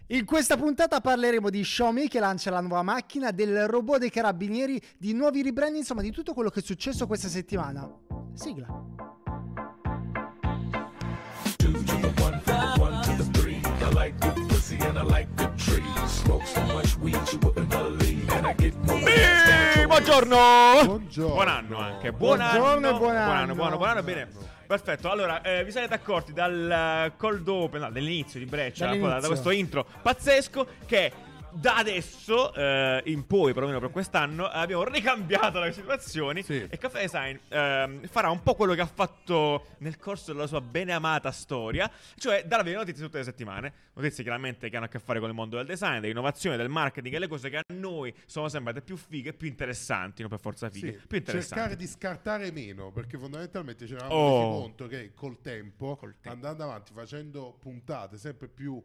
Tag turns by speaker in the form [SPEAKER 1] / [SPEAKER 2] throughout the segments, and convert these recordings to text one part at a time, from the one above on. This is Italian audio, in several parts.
[SPEAKER 1] In questa puntata parleremo di Xiaomi che lancia la nuova macchina, del robot dei carabinieri, di nuovi rebranding, insomma di tutto quello che è successo questa settimana. Sigla.
[SPEAKER 2] Buongiorno.
[SPEAKER 3] Buon anno
[SPEAKER 2] anche.
[SPEAKER 1] Buon anno.
[SPEAKER 2] Bene. Perfetto, allora vi sarete accorti dal cold open, no, dall'inizio di Breccia, da questo intro pazzesco, che da adesso in poi, perlomeno per quest'anno, abbiamo ricambiato le situazioni.
[SPEAKER 3] Sì.
[SPEAKER 2] E Caffè Design farà un po' quello che ha fatto nel corso della sua beneamata storia, cioè darvi le notizie tutte le settimane. Notizie chiaramente che hanno a che fare con il mondo del design, dell'innovazione, del marketing e le cose che a noi sono sembrate più fighe e più interessanti, non per forza fighe,
[SPEAKER 3] Sì,
[SPEAKER 2] più interessanti.
[SPEAKER 3] cercare di scartare meno, perché fondamentalmente ci eravamo resi conto che col tempo, andando avanti, facendo puntate sempre più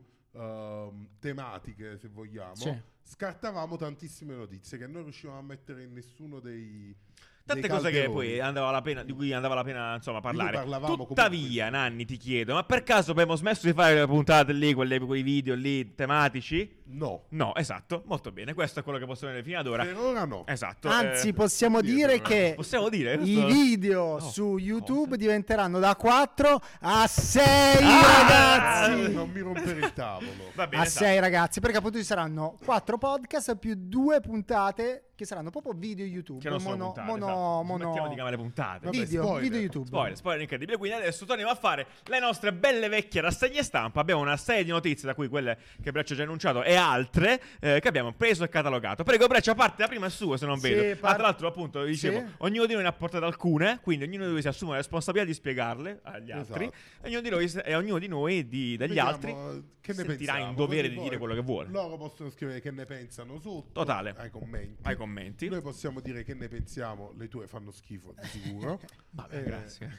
[SPEAKER 3] tematiche, se vogliamo,
[SPEAKER 1] Sì.
[SPEAKER 3] scartavamo tantissime notizie che non riuscivamo a mettere in nessuno dei
[SPEAKER 2] tante cose che poi di cui andava la pena insomma parlare. Tuttavia,
[SPEAKER 3] comunque.
[SPEAKER 2] Nanni, ti chiedo, ma per caso abbiamo smesso di fare le puntate lì, quei video lì tematici?
[SPEAKER 3] No,
[SPEAKER 2] Esatto, molto bene. Questo è quello che possiamo dire fino ad ora.
[SPEAKER 3] per ora no.
[SPEAKER 2] Esatto.
[SPEAKER 1] Anzi, possiamo dire che
[SPEAKER 2] possiamo dire
[SPEAKER 1] i video
[SPEAKER 2] No,
[SPEAKER 1] su YouTube
[SPEAKER 2] cosa?
[SPEAKER 1] diventeranno da 4 a 6 ragazzi.
[SPEAKER 3] Non mi rompere il tavolo.
[SPEAKER 2] Va bene,
[SPEAKER 1] A
[SPEAKER 2] esatto.
[SPEAKER 1] 6 ragazzi, perché appunto ci saranno 4 podcast più 2 puntate che saranno proprio video YouTube.
[SPEAKER 2] Che non sono puntate, esatto. Smettiamo di chiamare puntate.
[SPEAKER 3] Vabbè,
[SPEAKER 1] video
[SPEAKER 3] spoiler.
[SPEAKER 1] YouTube.
[SPEAKER 2] Spoiler incredibile. Quindi adesso torniamo a fare le nostre belle vecchie rassegne stampa. Abbiamo una serie di notizie, da cui quelle che Breccia ha già annunciato e altre che abbiamo preso e catalogato. Prego Breccia, parte la prima è sua, se non
[SPEAKER 1] Sì,
[SPEAKER 2] vedo. Tra l'altro appunto dicevo,
[SPEAKER 1] Sì.
[SPEAKER 2] ognuno di noi ne ha portate alcune, quindi ognuno di noi si assume la responsabilità di spiegarle agli altri.
[SPEAKER 3] Esatto.
[SPEAKER 2] E ognuno di noi dagli
[SPEAKER 3] Vediamo
[SPEAKER 2] altri
[SPEAKER 3] che ne
[SPEAKER 2] sentirà
[SPEAKER 3] pensiamo,
[SPEAKER 2] in dovere
[SPEAKER 3] così
[SPEAKER 2] di
[SPEAKER 3] poi
[SPEAKER 2] dire quello che vuole.
[SPEAKER 3] Loro possono scrivere che ne pensano sotto.
[SPEAKER 2] Totale.
[SPEAKER 3] Ai commenti. Noi
[SPEAKER 2] Noi
[SPEAKER 3] possiamo dire che ne pensiamo. Le tue fanno schifo, di sicuro.
[SPEAKER 2] Vabbè, grazie.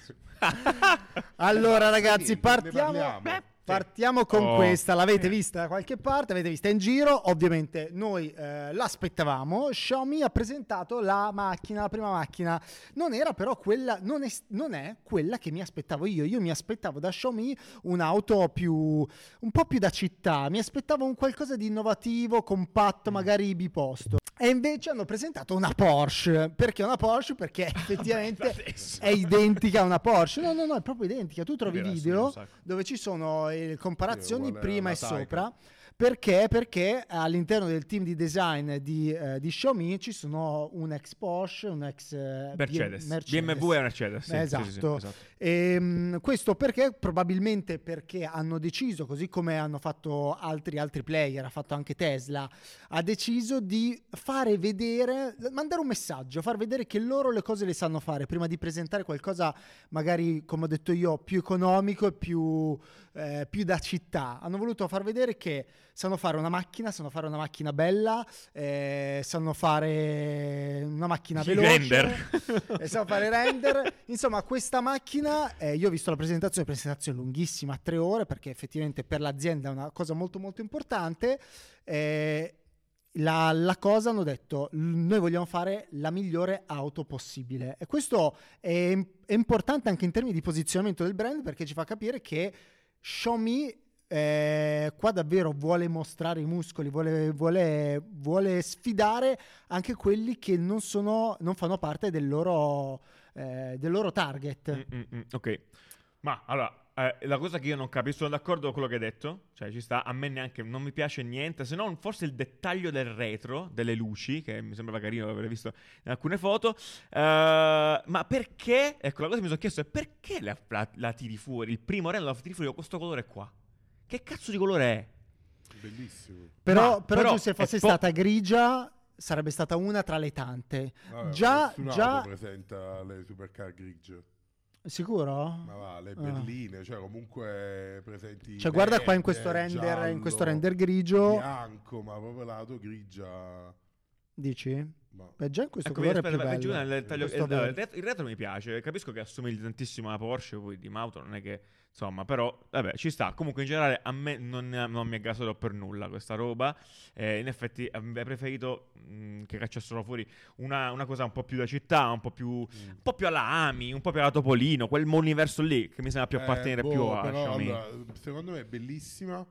[SPEAKER 1] Allora ragazzi,
[SPEAKER 3] Niente, ne parliamo.
[SPEAKER 1] partiamo con
[SPEAKER 2] Oh.
[SPEAKER 1] questa. L'avete vista da qualche parte, l'avete vista in giro. Ovviamente noi l'aspettavamo. Xiaomi ha presentato la prima macchina. Non era però quella, non è quella che mi aspettavo io. Io mi aspettavo da Xiaomi un'auto un po' più da città. Mi aspettavo un qualcosa di innovativo, compatto, magari biposto. E invece hanno presentato una Porsche. Perché una Porsche? Perché effettivamente
[SPEAKER 2] Adesso.
[SPEAKER 1] è identica a una Porsche. No, è proprio identica. Tu trovi
[SPEAKER 2] Vero,
[SPEAKER 1] video
[SPEAKER 2] un sacco.
[SPEAKER 1] dove ci sono comparazioni
[SPEAKER 3] Uguale
[SPEAKER 1] prima e
[SPEAKER 3] alla Taycan.
[SPEAKER 1] sopra. Perché all'interno del team di design di Xiaomi ci sono un ex Porsche, un ex
[SPEAKER 2] Mercedes. BMW e Mercedes. Sì,
[SPEAKER 1] Esatto.
[SPEAKER 2] sì, esatto.
[SPEAKER 1] Questo perché? Probabilmente perché hanno deciso, così come hanno fatto altri player, ha fatto anche Tesla, ha deciso di fare vedere, mandare un messaggio, far vedere che loro le cose le sanno fare prima di presentare qualcosa magari, come ho detto io, più economico e più da città. Hanno voluto far vedere che sanno fare una macchina bella, sanno fare una macchina
[SPEAKER 2] I
[SPEAKER 1] veloce,
[SPEAKER 2] render.
[SPEAKER 1] Sanno fare render. Insomma, questa macchina, io ho visto la presentazione lunghissima, 3 ore, perché effettivamente per l'azienda è una cosa molto molto importante. La cosa, hanno detto, noi vogliamo fare la migliore auto possibile, e questo è importante anche in termini di posizionamento del brand, perché ci fa capire che Xiaomi qua davvero vuole mostrare i muscoli, vuole sfidare anche quelli che non fanno parte del loro target.
[SPEAKER 2] Ok, ma allora la cosa che io non capisco, sono d'accordo con quello che hai detto, cioè ci sta, a me neanche non mi piace niente, se non forse il dettaglio del retro delle luci, che mi sembrava carino aver visto in alcune foto, ma perché, ecco, la cosa che mi sono chiesto è perché la tiri fuori, il primo render la tiri fuori con questo colore qua, che cazzo di colore è?
[SPEAKER 3] Bellissimo.
[SPEAKER 1] Però
[SPEAKER 2] però
[SPEAKER 1] se fosse
[SPEAKER 2] è
[SPEAKER 1] stata grigia sarebbe stata una tra le tante.
[SPEAKER 3] Vabbè,
[SPEAKER 1] già
[SPEAKER 3] nessun'auto presenta le supercar grigie.
[SPEAKER 1] Sicuro?
[SPEAKER 3] Ma va, le berline, cioè comunque presenti.
[SPEAKER 1] Cioè guarda qua in
[SPEAKER 3] verde,
[SPEAKER 1] questo render, in questo
[SPEAKER 3] giallo,
[SPEAKER 1] render grigio.
[SPEAKER 3] bianco, ma proprio l'auto grigia.
[SPEAKER 1] Dici?
[SPEAKER 3] Ma
[SPEAKER 1] Beh, già in questo
[SPEAKER 2] Ecco,
[SPEAKER 1] colore è più
[SPEAKER 2] aspetta, giù
[SPEAKER 1] bello.
[SPEAKER 2] nel taglio-
[SPEAKER 1] Questo verde.
[SPEAKER 2] il retro mi piace, capisco che assomigli tantissimo alla Porsche, poi di auto non è che, insomma, però vabbè, ci sta. Comunque in generale a me non mi è gasato per nulla questa roba. In effetti avrei preferito che cacciassero fuori una cosa un po' più da città, un po' più alla Ami, un po' più alla Topolino, quel universo lì che mi sembra più appartenere più a
[SPEAKER 3] però,
[SPEAKER 2] Xiaomi.
[SPEAKER 3] allora, secondo me è bellissima.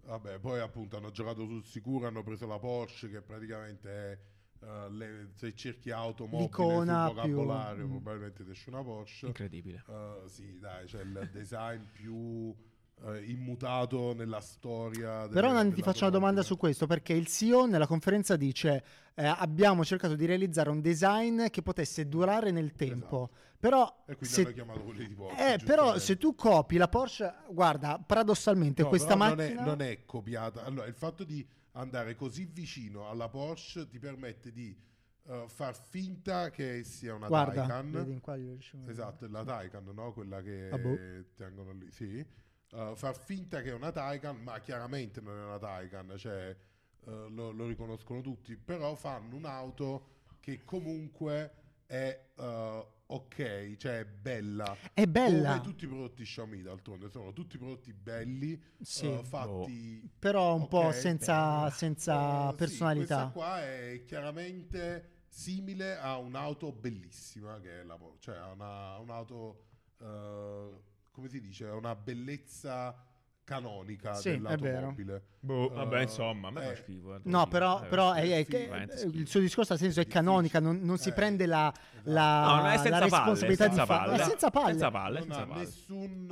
[SPEAKER 3] Vabbè, poi appunto hanno giocato sul sicuro, hanno preso la Porsche che praticamente è se cerchi automobile
[SPEAKER 1] l'icona
[SPEAKER 3] sul vocabolario
[SPEAKER 1] più...
[SPEAKER 3] probabilmente ti esce una Porsche.
[SPEAKER 2] Incredibile.
[SPEAKER 3] Sì, dai, c'è il design più immutato nella storia.
[SPEAKER 1] Però Nanni, ti faccio una domanda su questo, perché il CEO nella conferenza dice abbiamo cercato di realizzare un design che potesse durare nel tempo.
[SPEAKER 3] Esatto.
[SPEAKER 1] Però
[SPEAKER 3] E quindi hanno chiamato quelli di Porsche.
[SPEAKER 1] però
[SPEAKER 3] giustamente.
[SPEAKER 1] se tu copi la Porsche, guarda, paradossalmente
[SPEAKER 3] No,
[SPEAKER 1] questa
[SPEAKER 3] però
[SPEAKER 1] macchina
[SPEAKER 3] non è copiata. Allora, il fatto di andare così vicino alla Porsche ti permette di far finta che sia una
[SPEAKER 1] guarda,
[SPEAKER 3] Taycan.
[SPEAKER 1] vedi in qua gli riusciamo-
[SPEAKER 3] Esatto, è la Taycan, no? Quella che
[SPEAKER 1] Ah, boh.
[SPEAKER 3] tengono lì, sì. Far finta che è una Taycan, ma chiaramente non è una Taycan, cioè lo riconoscono tutti, però fanno un'auto che comunque è ok, cioè è bella.
[SPEAKER 1] È bella.
[SPEAKER 3] Come tutti i prodotti Xiaomi, d'altronde, sono tutti prodotti belli,
[SPEAKER 1] Sì.
[SPEAKER 3] fatti...
[SPEAKER 1] però un po'
[SPEAKER 3] ok,
[SPEAKER 1] senza
[SPEAKER 3] sì,
[SPEAKER 1] personalità.
[SPEAKER 3] questa qua è chiaramente simile a un'auto bellissima che è la Porsche, cioè un'auto come si dice, una bellezza canonica
[SPEAKER 1] Sì, è
[SPEAKER 3] dell'automobile.
[SPEAKER 2] Vabbè, insomma, a me fa schifo.
[SPEAKER 1] No, però
[SPEAKER 2] veramente schifo.
[SPEAKER 1] il suo discorso ha senso, è canonica, non si prende la
[SPEAKER 2] No, è senza
[SPEAKER 1] la
[SPEAKER 2] palle,
[SPEAKER 1] responsabilità
[SPEAKER 2] senza
[SPEAKER 1] di farlo.
[SPEAKER 2] palle.
[SPEAKER 1] È senza palle.
[SPEAKER 2] Senza palle,
[SPEAKER 3] Non
[SPEAKER 2] senza
[SPEAKER 3] ha
[SPEAKER 2] palle.
[SPEAKER 3] nessun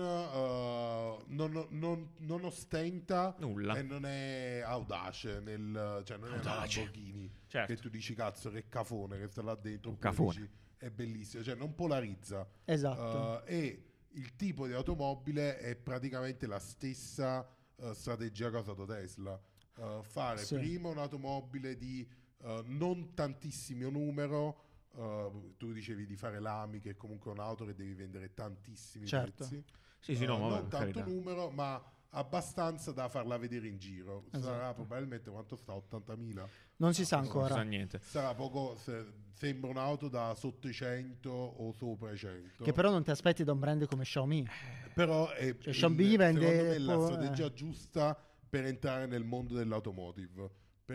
[SPEAKER 3] non ostenta
[SPEAKER 2] Nulla.
[SPEAKER 3] e non è audace cioè non è una
[SPEAKER 2] Audace.
[SPEAKER 3] Lamborghini
[SPEAKER 2] Certo.
[SPEAKER 3] che tu dici cazzo che cafone che sta là dentro,
[SPEAKER 2] Un
[SPEAKER 3] oppure
[SPEAKER 2] cafone.
[SPEAKER 3] dici, è bellissimo, cioè non polarizza.
[SPEAKER 1] Esatto.
[SPEAKER 3] E il tipo di automobile è praticamente la stessa strategia che ha usato Tesla. Fare
[SPEAKER 1] Sì.
[SPEAKER 3] prima un'automobile di non tantissimo numero. Tu dicevi di fare l'AMI, che è comunque un'auto che devi vendere tantissimi
[SPEAKER 1] Certo.
[SPEAKER 3] pezzi.
[SPEAKER 2] Sì, no, vabbè,
[SPEAKER 3] Non
[SPEAKER 2] per
[SPEAKER 3] tanto
[SPEAKER 2] carità.
[SPEAKER 3] numero, ma abbastanza da farla vedere in giro. Sarà
[SPEAKER 1] Esatto.
[SPEAKER 3] probabilmente quanto sta? 80.000?
[SPEAKER 1] Non si sa
[SPEAKER 2] Non si
[SPEAKER 1] ancora.
[SPEAKER 2] sa niente.
[SPEAKER 3] Sarà poco, sembra un'auto da sotto i 100 o sopra i 100.
[SPEAKER 1] Che però non ti aspetti da un brand come Xiaomi.
[SPEAKER 3] Però è
[SPEAKER 1] Cioè, Xiaomi vende
[SPEAKER 3] secondo me la
[SPEAKER 1] po',
[SPEAKER 3] strategia giusta per entrare nel mondo dell'automotive,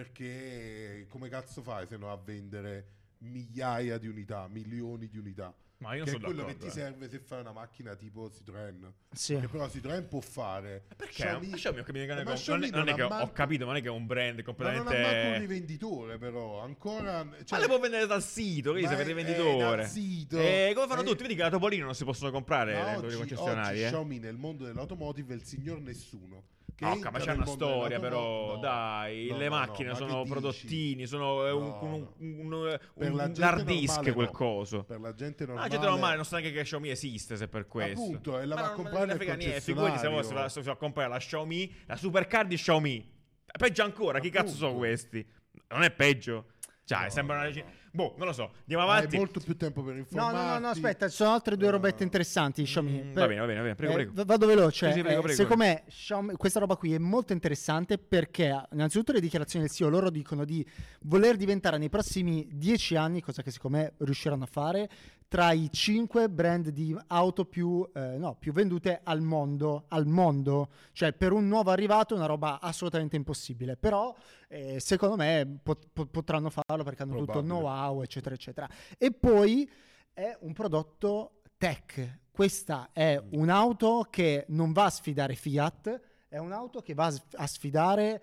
[SPEAKER 3] perché come cazzo fai se no a vendere migliaia di unità, milioni di unità?
[SPEAKER 2] Ma io
[SPEAKER 3] Che è
[SPEAKER 2] sono
[SPEAKER 3] quello che
[SPEAKER 2] d'accordo.
[SPEAKER 3] ti serve se fai una macchina tipo Citroën,
[SPEAKER 1] Sì.
[SPEAKER 3] che però Citroën può fare.
[SPEAKER 2] Perché? Xiaomi ho capito che
[SPEAKER 3] Ma Xiaomi
[SPEAKER 2] non è che
[SPEAKER 3] ha
[SPEAKER 2] ho
[SPEAKER 3] manco-
[SPEAKER 2] capito, non è che è un brand
[SPEAKER 3] ma non
[SPEAKER 2] completamente.
[SPEAKER 3] ha manco un rivenditore, però ancora.
[SPEAKER 2] Ma le può vendere dal sito, che
[SPEAKER 3] ma
[SPEAKER 2] se avete
[SPEAKER 3] è
[SPEAKER 2] venditore.
[SPEAKER 3] dal sito.
[SPEAKER 2] Come fanno tutti? Vedi che la Topolino non si possono comprare
[SPEAKER 3] Ma
[SPEAKER 2] nei
[SPEAKER 3] oggi
[SPEAKER 2] concessionari.
[SPEAKER 3] Xiaomi nel mondo dell'automotive è il signor nessuno. Che
[SPEAKER 2] No,
[SPEAKER 3] entra
[SPEAKER 2] ma c'è
[SPEAKER 3] nel
[SPEAKER 2] una
[SPEAKER 3] mondo
[SPEAKER 2] storia,
[SPEAKER 3] dell'automotive.
[SPEAKER 2] però,
[SPEAKER 3] No,
[SPEAKER 2] dai,
[SPEAKER 3] no,
[SPEAKER 2] le
[SPEAKER 3] no,
[SPEAKER 2] macchine
[SPEAKER 3] no, ma
[SPEAKER 2] sono
[SPEAKER 3] che
[SPEAKER 2] prodottini,
[SPEAKER 3] dici?
[SPEAKER 2] sono
[SPEAKER 3] No, Per la
[SPEAKER 2] un
[SPEAKER 3] gente
[SPEAKER 2] hard disk
[SPEAKER 3] normale
[SPEAKER 2] quel
[SPEAKER 3] no.
[SPEAKER 2] coso.
[SPEAKER 3] Per la gente
[SPEAKER 2] Ah,
[SPEAKER 3] normale,
[SPEAKER 2] gente normale non sa neanche che Xiaomi esiste, se per questo.
[SPEAKER 3] appunto, e la
[SPEAKER 2] Ma
[SPEAKER 3] va a
[SPEAKER 2] non
[SPEAKER 3] comprare
[SPEAKER 2] me ne
[SPEAKER 3] nel
[SPEAKER 2] frega niente, figurati se
[SPEAKER 3] concessionario.
[SPEAKER 2] si va a comprare la Xiaomi, la supercar di Xiaomi. Peggio ancora, chi cazzo sono
[SPEAKER 3] Appunto.
[SPEAKER 2] questi? Non è peggio? Cioè,
[SPEAKER 3] No,
[SPEAKER 2] sembra una
[SPEAKER 3] no,
[SPEAKER 2] regina.
[SPEAKER 3] no.
[SPEAKER 2] Boh, non lo so, andiamo
[SPEAKER 3] Hai
[SPEAKER 2] avanti.
[SPEAKER 3] molto più tempo per
[SPEAKER 1] No,
[SPEAKER 3] informarti.
[SPEAKER 1] no, aspetta, ci sono altre due robette interessanti di Xiaomi.
[SPEAKER 2] Va bene, prego.
[SPEAKER 1] Vado veloce.
[SPEAKER 2] Sì, prego.
[SPEAKER 1] Secondo me Xiaomi, questa roba qui è molto interessante perché innanzitutto le dichiarazioni del CEO, loro dicono di voler diventare nei prossimi 10 anni, cosa che secondo me riusciranno a fare, tra i 5 brand di auto più vendute al mondo. Cioè per un nuovo arrivato è una roba assolutamente impossibile, però secondo me potranno farlo perché hanno tutto il
[SPEAKER 3] Probabile.
[SPEAKER 1] know-how, eccetera, eccetera. E poi è un prodotto tech. Questa è un'auto che non va a sfidare Fiat, è un'auto che va a sfidare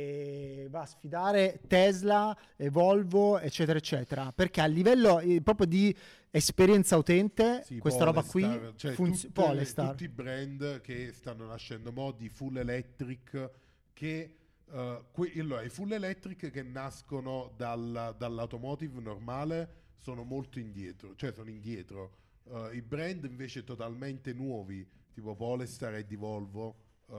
[SPEAKER 1] Tesla, Volvo, eccetera, eccetera. Perché a livello proprio di esperienza utente,
[SPEAKER 3] Sì,
[SPEAKER 1] questa roba qui
[SPEAKER 3] cioè
[SPEAKER 1] Polestar.
[SPEAKER 3] tutti i brand che stanno nascendo modi full electric che allora, i full electric che nascono dall'automotive normale sono molto indietro, cioè sono indietro. I brand invece totalmente nuovi, tipo Polestar e di Volvo,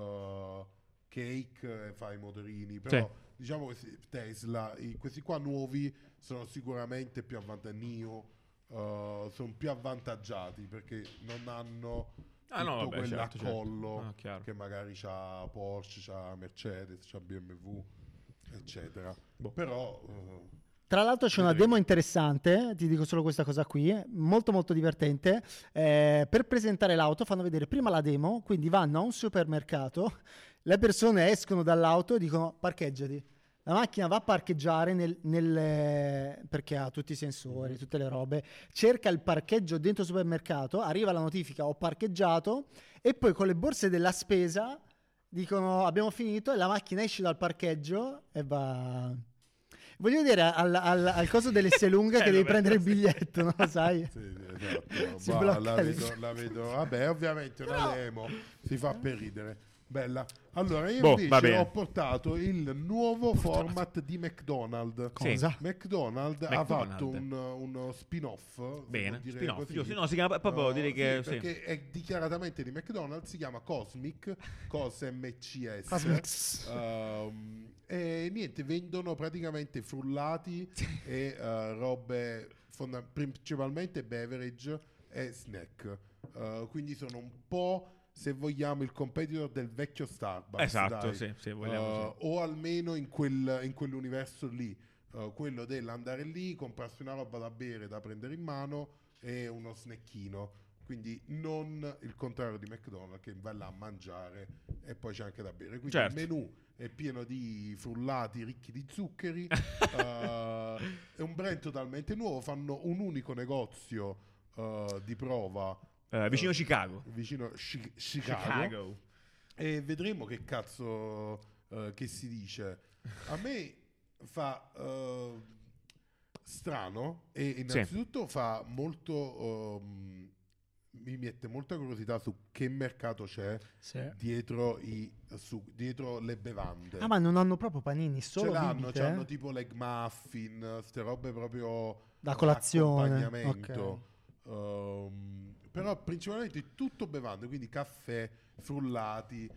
[SPEAKER 3] Cake fa i motorini, però diciamo che Tesla, questi qua nuovi sono sicuramente più avvantaggiati. NIO sono più avvantaggiati perché non hanno tutto quell'accollo che magari c'ha Porsche, c'ha Mercedes, c'ha BMW, eccetera. Però
[SPEAKER 1] tra l'altro c'è una demo interessante, ti dico solo questa cosa qui, molto molto divertente. Per presentare l'auto fanno vedere prima la demo, quindi vanno a un supermercato, le persone escono dall'auto e dicono parcheggiati. La macchina va a parcheggiare perché ha tutti i sensori, tutte le robe, cerca il parcheggio dentro il supermercato, arriva la notifica ho parcheggiato e poi con le borse della spesa dicono abbiamo finito e la macchina esce dal parcheggio e va. Voglio vedere al coso dell'Esselunga che devi prendere il biglietto, no? Sai?
[SPEAKER 3] Sì, esatto.
[SPEAKER 1] Si
[SPEAKER 3] Bah,
[SPEAKER 1] blocca
[SPEAKER 3] la vedo. Vabbè, ovviamente una Lemo si fa per ridere. Bella. Allora, io
[SPEAKER 2] Va
[SPEAKER 3] invece
[SPEAKER 2] bene.
[SPEAKER 3] ho portato il nuovo format di McDonald's.
[SPEAKER 1] Cosa?
[SPEAKER 3] McDonald's ha fatto uno spin-off. se
[SPEAKER 2] Bene,
[SPEAKER 3] vuol dire
[SPEAKER 2] spin-off,
[SPEAKER 3] così.
[SPEAKER 2] giusto? No, si chiama proprio direi che
[SPEAKER 3] sì, perché è dichiaratamente di McDonald's, si chiama Cosmic, MCS.
[SPEAKER 1] Cosmics.
[SPEAKER 3] E niente, vendono praticamente frullati e robe principalmente beverage e snack. Quindi sono un po', se vogliamo, il competitor del vecchio Starbucks.
[SPEAKER 2] Esatto,
[SPEAKER 3] dai.
[SPEAKER 2] sì, vogliamo. Sì.
[SPEAKER 3] O almeno in quell'universo lì. Quello dell'andare lì, comprarsi una roba da bere, da prendere in mano e uno snackino. Quindi non il contrario di McDonald's che vai là a mangiare e poi c'è anche da bere. Quindi
[SPEAKER 2] Certo.
[SPEAKER 3] il menù è pieno di frullati ricchi di zuccheri. È un brand totalmente nuovo. Fanno un unico negozio di prova
[SPEAKER 2] Vicino Chicago.
[SPEAKER 3] vicino Chicago. E vedremo che cazzo che si dice. A me fa strano e innanzitutto fa molto mi mette molta curiosità su che mercato c'è dietro le bevande.
[SPEAKER 1] Ah, ma non hanno proprio panini, solo bibite?
[SPEAKER 3] C'hanno tipo l'egg muffin, ste robe proprio
[SPEAKER 1] da colazione.
[SPEAKER 3] accompagnamento. Però principalmente tutto bevande, quindi caffè, frullati,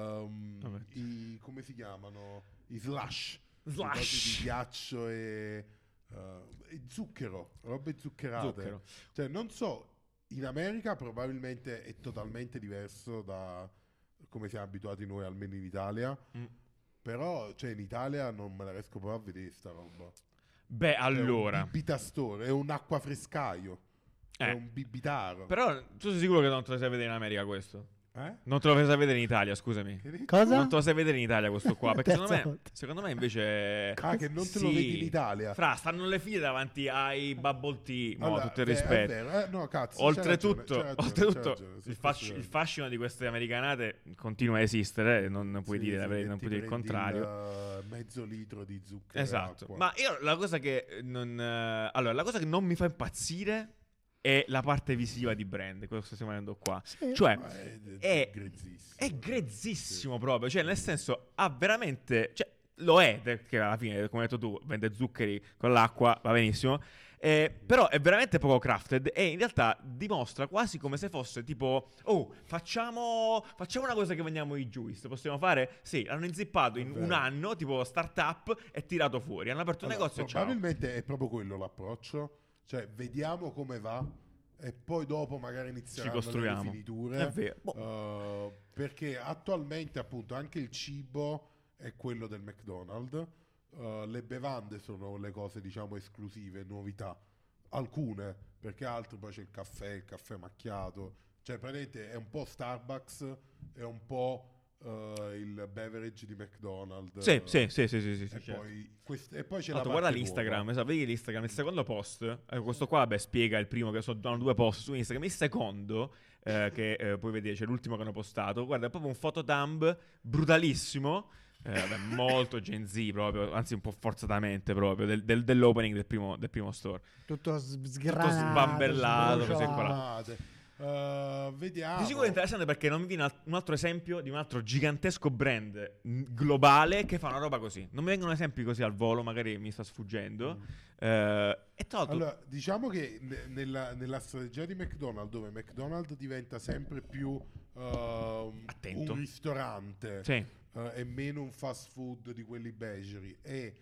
[SPEAKER 3] come si chiamano? I slush. I cosi di ghiaccio e zucchero, robe zuccherate.
[SPEAKER 2] Zucchero.
[SPEAKER 3] Cioè, non so, in America probabilmente è totalmente diverso da come siamo abituati noi, almeno in Italia. Però, cioè, in Italia non me la riesco proprio a vedere sta roba.
[SPEAKER 2] Beh, allora.
[SPEAKER 3] È un bibita store, è un acqua frescaio. È un bibitaro.
[SPEAKER 2] Però tu sei sicuro che non te lo sai vedere in America questo? Non te lo sai vedere in Italia, scusami.
[SPEAKER 1] Cosa?
[SPEAKER 2] Non te lo sai vedere in Italia questo qua, perché
[SPEAKER 1] Terza
[SPEAKER 2] secondo me invece
[SPEAKER 3] che non te lo vedi in Italia.
[SPEAKER 2] Fra, stanno le file davanti ai bubble tea,
[SPEAKER 3] Allora,
[SPEAKER 2] tutto il
[SPEAKER 3] è
[SPEAKER 2] rispetto.
[SPEAKER 3] vero. No, cazzo,
[SPEAKER 2] Oltretutto,
[SPEAKER 3] c'è ragione,
[SPEAKER 2] il fascino di queste americanate continua a esistere, non puoi dire non puoi dire il contrario.
[SPEAKER 3] Mezzo litro di zucchero.
[SPEAKER 2] Esatto.
[SPEAKER 3] Acqua.
[SPEAKER 2] Ma io la cosa che la cosa che non mi fa impazzire è la parte visiva di brand, quello che stiamo vedendo qua.
[SPEAKER 1] Sì.
[SPEAKER 2] Cioè,
[SPEAKER 3] è grezzissimo.
[SPEAKER 2] È grezzissimo proprio. Cioè, nel senso, ha veramente. Cioè, lo è, perché alla fine, come hai detto tu, vende zuccheri con l'acqua, va benissimo. Però è veramente poco crafted e in realtà dimostra quasi come se fosse tipo: oh, facciamo una cosa che vendiamo i juice. Possiamo fare? Sì, l'hanno inzippato in un anno, tipo startup, e tirato fuori. Hanno aperto un negozio e ciao.
[SPEAKER 3] Probabilmente è proprio quello l'approccio. Cioè, vediamo come va e poi dopo magari inizieranno le rifiniture.
[SPEAKER 2] È vero.
[SPEAKER 3] Perché attualmente, appunto, anche il cibo è quello del McDonald's. Le bevande sono le cose, diciamo, esclusive, novità. Alcune, perché altre poi c'è il caffè macchiato. Cioè, praticamente è un po' Starbucks, è un po' il beverage di McDonald's.
[SPEAKER 2] Sì.
[SPEAKER 3] E poi c'è la
[SPEAKER 2] guarda
[SPEAKER 3] parte
[SPEAKER 2] l'Instagram,
[SPEAKER 3] nuova.
[SPEAKER 2] vedi l'Instagram, il secondo post, questo qua spiega il primo, che sono due post su Instagram, il secondo che puoi vedere, c'è l'ultimo che hanno postato, guarda, è proprio un photodump brutalissimo, molto Gen Z proprio, anzi un po' forzatamente proprio, dell'opening del primo store.
[SPEAKER 1] Tutto
[SPEAKER 2] Tutto
[SPEAKER 1] sgranato,
[SPEAKER 2] sbambellato, così
[SPEAKER 1] sbriciolato.
[SPEAKER 2] qua.
[SPEAKER 3] Vediamo.
[SPEAKER 2] Di sicuro è interessante perché non mi viene un altro esempio di un altro gigantesco brand globale che fa una roba così. Non mi vengono esempi così al volo, magari mi sta sfuggendo. E tra l'altro,
[SPEAKER 3] allora, diciamo che nella strategia di McDonald's, dove McDonald's diventa sempre più
[SPEAKER 2] attento,
[SPEAKER 3] un ristorante e meno un fast food di quelli beceri e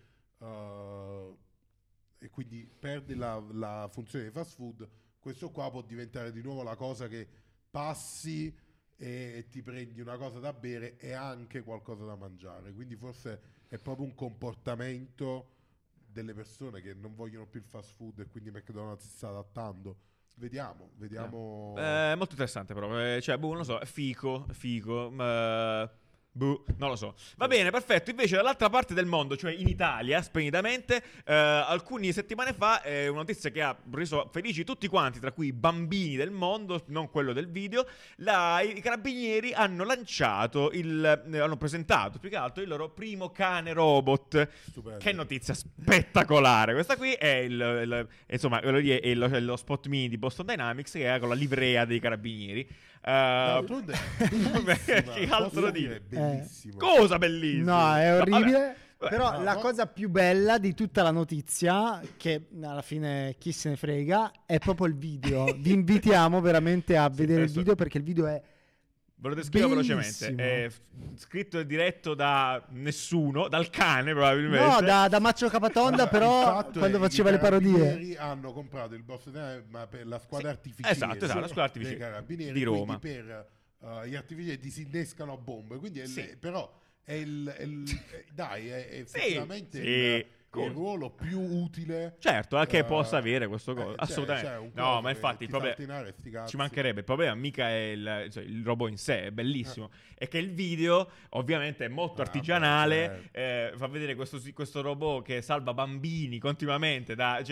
[SPEAKER 3] quindi perde la funzione di fast food, questo qua può diventare di nuovo la cosa che passi e ti prendi una cosa da bere e anche qualcosa da mangiare. Quindi forse è proprio un comportamento delle persone che non vogliono più il fast food e quindi McDonald's si sta adattando. Vediamo.
[SPEAKER 2] È molto interessante però, cioè, non lo so, è figo, Non lo so. Va bene, perfetto. Invece dall'altra parte del mondo, cioè in Italia, splendidamente, alcune settimane fa, una notizia che ha reso felici tutti quanti, tra cui i bambini del mondo, non quello del video, i carabinieri hanno lanciato, hanno presentato più che altro il loro primo cane robot.
[SPEAKER 3] Stupendo.
[SPEAKER 2] Che notizia spettacolare. Questa qui è insomma, quello lì è lo spot mini di Boston Dynamics, che è con la livrea dei carabinieri.
[SPEAKER 3] D'altronde è bellissima,
[SPEAKER 2] che altro
[SPEAKER 3] posso
[SPEAKER 2] dire?
[SPEAKER 3] Bellissimo.
[SPEAKER 2] Cosa bellissima!
[SPEAKER 1] No, è orribile.
[SPEAKER 2] Vabbè.
[SPEAKER 1] Però
[SPEAKER 3] no,
[SPEAKER 1] la
[SPEAKER 3] no.
[SPEAKER 1] cosa più bella di tutta la notizia, che alla fine chi se ne frega, è proprio il video. Vi invitiamo veramente a vedere il
[SPEAKER 2] adesso-
[SPEAKER 1] video, perché il video è
[SPEAKER 2] Ve lo descrivo
[SPEAKER 1] bellissimo.
[SPEAKER 2] velocemente. È scritto e diretto da nessuno, dal cane probabilmente.
[SPEAKER 1] No, da Maccio Capatonda,
[SPEAKER 3] Il
[SPEAKER 1] però
[SPEAKER 3] fatto
[SPEAKER 1] quando
[SPEAKER 3] è
[SPEAKER 1] faceva
[SPEAKER 3] i
[SPEAKER 1] le parodie.
[SPEAKER 3] carabinieri hanno comprato il Boston Dynamics, ma per la squadra artificiere.
[SPEAKER 2] Esatto, la squadra artificiere
[SPEAKER 3] dei carabinieri
[SPEAKER 2] di Roma.
[SPEAKER 3] quindi per gli artificieri disinnescano a bombe, quindi
[SPEAKER 2] Sì.
[SPEAKER 3] però è dai, è
[SPEAKER 2] Sì,
[SPEAKER 3] effettivamente
[SPEAKER 2] sì.
[SPEAKER 3] il ruolo più utile.
[SPEAKER 2] Certo, che possa avere questo coso.
[SPEAKER 3] cioè,
[SPEAKER 2] Assolutamente.
[SPEAKER 3] un
[SPEAKER 2] No,
[SPEAKER 3] coso
[SPEAKER 2] ma
[SPEAKER 3] che
[SPEAKER 2] infatti il
[SPEAKER 3] ti
[SPEAKER 2] problema.
[SPEAKER 3] salta in aria, sti cazzi.
[SPEAKER 2] Ci mancherebbe, il problema mica è il robot in sé, è bellissimo. È che il video, ovviamente, è molto artigianale. Fa vedere questo robot che salva bambini continuamente da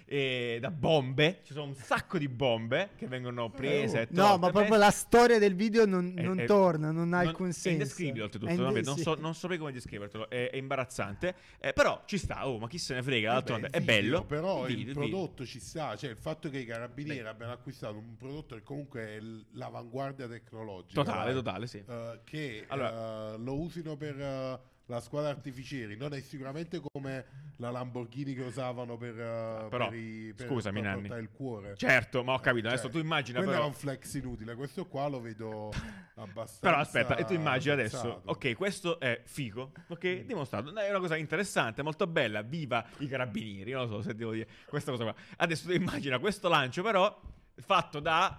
[SPEAKER 2] bombe. Ci sono un sacco di bombe che vengono prese.
[SPEAKER 1] No, ma proprio la storia del video non
[SPEAKER 2] è-
[SPEAKER 1] torna, non ha alcun
[SPEAKER 2] È
[SPEAKER 1] senso.
[SPEAKER 2] indescrivibile oltretutto,
[SPEAKER 1] È
[SPEAKER 2] vabbè, non,
[SPEAKER 1] sì.
[SPEAKER 2] non saprei come descrivertelo, è imbarazzante, però ci sta, ma chi se ne frega, d'altronde
[SPEAKER 3] Il
[SPEAKER 2] è
[SPEAKER 3] video,
[SPEAKER 2] bello.
[SPEAKER 3] però il
[SPEAKER 2] video.
[SPEAKER 3] prodotto ci sta, cioè il fatto che i carabinieri abbiano acquistato un prodotto che comunque è l'avanguardia tecnologica,
[SPEAKER 2] Totale, sì.
[SPEAKER 3] che
[SPEAKER 2] Allora-
[SPEAKER 3] lo usino per la squadra artificieri, non è sicuramente come la Lamborghini che usavano
[SPEAKER 2] Però,
[SPEAKER 3] per
[SPEAKER 2] scusami, Nanni.
[SPEAKER 3] portare il cuore.
[SPEAKER 2] Certo, ma ho capito, adesso
[SPEAKER 3] Cioè,
[SPEAKER 2] tu immagina
[SPEAKER 3] quello
[SPEAKER 2] però.
[SPEAKER 3] è un flex inutile, questo qua lo vedo abbastanza.
[SPEAKER 2] Però aspetta, e tu immagini adesso,
[SPEAKER 3] avanzato.
[SPEAKER 2] ok, questo è figo, ok, dimostrato, è una cosa interessante, molto bella, viva i carabinieri, non lo so se devo dire questa cosa qua. Adesso tu immagina questo lancio però fatto da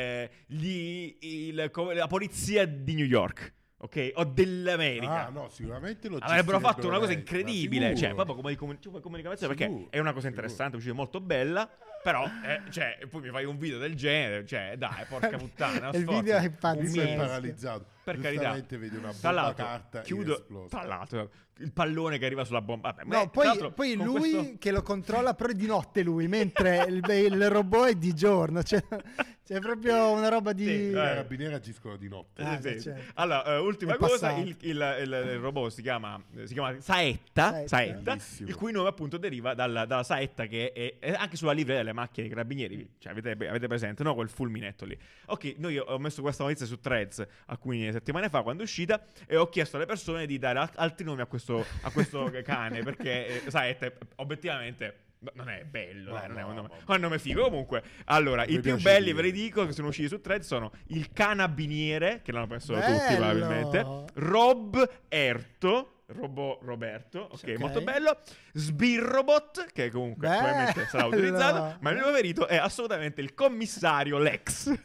[SPEAKER 2] la polizia di New York, ok, o dell'America.
[SPEAKER 3] Ah, no, sicuramente lo
[SPEAKER 2] Avrebbero fatto
[SPEAKER 3] gestirebbero
[SPEAKER 2] una cosa
[SPEAKER 3] meglio,
[SPEAKER 2] incredibile,
[SPEAKER 3] ma
[SPEAKER 2] cioè
[SPEAKER 3] sicuro.
[SPEAKER 2] proprio come comunicazione, perché
[SPEAKER 3] Sicuro,
[SPEAKER 2] è una cosa
[SPEAKER 3] sicuro.
[SPEAKER 2] interessante, uscire molto bella, però cioè, poi mi fai un video del genere, cioè dai, porca puttana,
[SPEAKER 1] Il
[SPEAKER 2] sforzo.
[SPEAKER 1] video è
[SPEAKER 3] Uno
[SPEAKER 1] pazzesco.
[SPEAKER 3] è paralizzato.
[SPEAKER 2] Per carità.
[SPEAKER 3] Giustamente vedi una
[SPEAKER 2] Tra
[SPEAKER 3] bomba
[SPEAKER 2] l'altro,
[SPEAKER 3] carta
[SPEAKER 2] chiudo,
[SPEAKER 3] inesplosa.
[SPEAKER 2] tra l'altro, il pallone che arriva sulla bomba. Vabbè,
[SPEAKER 1] No,
[SPEAKER 2] tra l'altro,
[SPEAKER 1] poi
[SPEAKER 2] con
[SPEAKER 1] lui
[SPEAKER 2] questo-
[SPEAKER 1] che lo controlla, però è di notte lui, mentre il robot è di giorno. Cioè, c'è proprio una roba di...
[SPEAKER 2] Sì,
[SPEAKER 3] I carabinieri agiscono di notte.
[SPEAKER 1] Ah,
[SPEAKER 2] Sì.
[SPEAKER 1] certo.
[SPEAKER 2] Allora, ultima
[SPEAKER 1] È
[SPEAKER 2] cosa,
[SPEAKER 1] passato.
[SPEAKER 2] il robot si chiama Saetta,
[SPEAKER 3] Bellissimo.
[SPEAKER 2] il cui nome appunto deriva dalla saetta che è anche sulla livrea delle macchine dei carabinieri, cioè avete presente, no? Quel fulminetto lì. Ok, noi ho messo questa notizia su Threads alcune settimane fa quando è uscita e ho chiesto alle persone di dare altri nomi a questo cane, perché Saetta obiettivamente... non è bello,
[SPEAKER 3] No,
[SPEAKER 2] dai, non è un
[SPEAKER 3] no,
[SPEAKER 2] nome,
[SPEAKER 3] no.
[SPEAKER 2] è un nome figo. Comunque, allora,
[SPEAKER 3] Mi
[SPEAKER 2] i più
[SPEAKER 3] piace
[SPEAKER 2] belli,
[SPEAKER 3] dire.
[SPEAKER 2] ve li dico, che sono usciti su Thread, sono il canabiniere, che l'hanno pensato tutti
[SPEAKER 1] Bello!
[SPEAKER 2] probabilmente, Rob Erto, Roberto, ok,
[SPEAKER 1] Ok.
[SPEAKER 2] molto bello, Sbirrobot, che comunque
[SPEAKER 1] Bello!
[SPEAKER 2] probabilmente sarà utilizzato, ma il mio preferito è assolutamente il commissario Lex.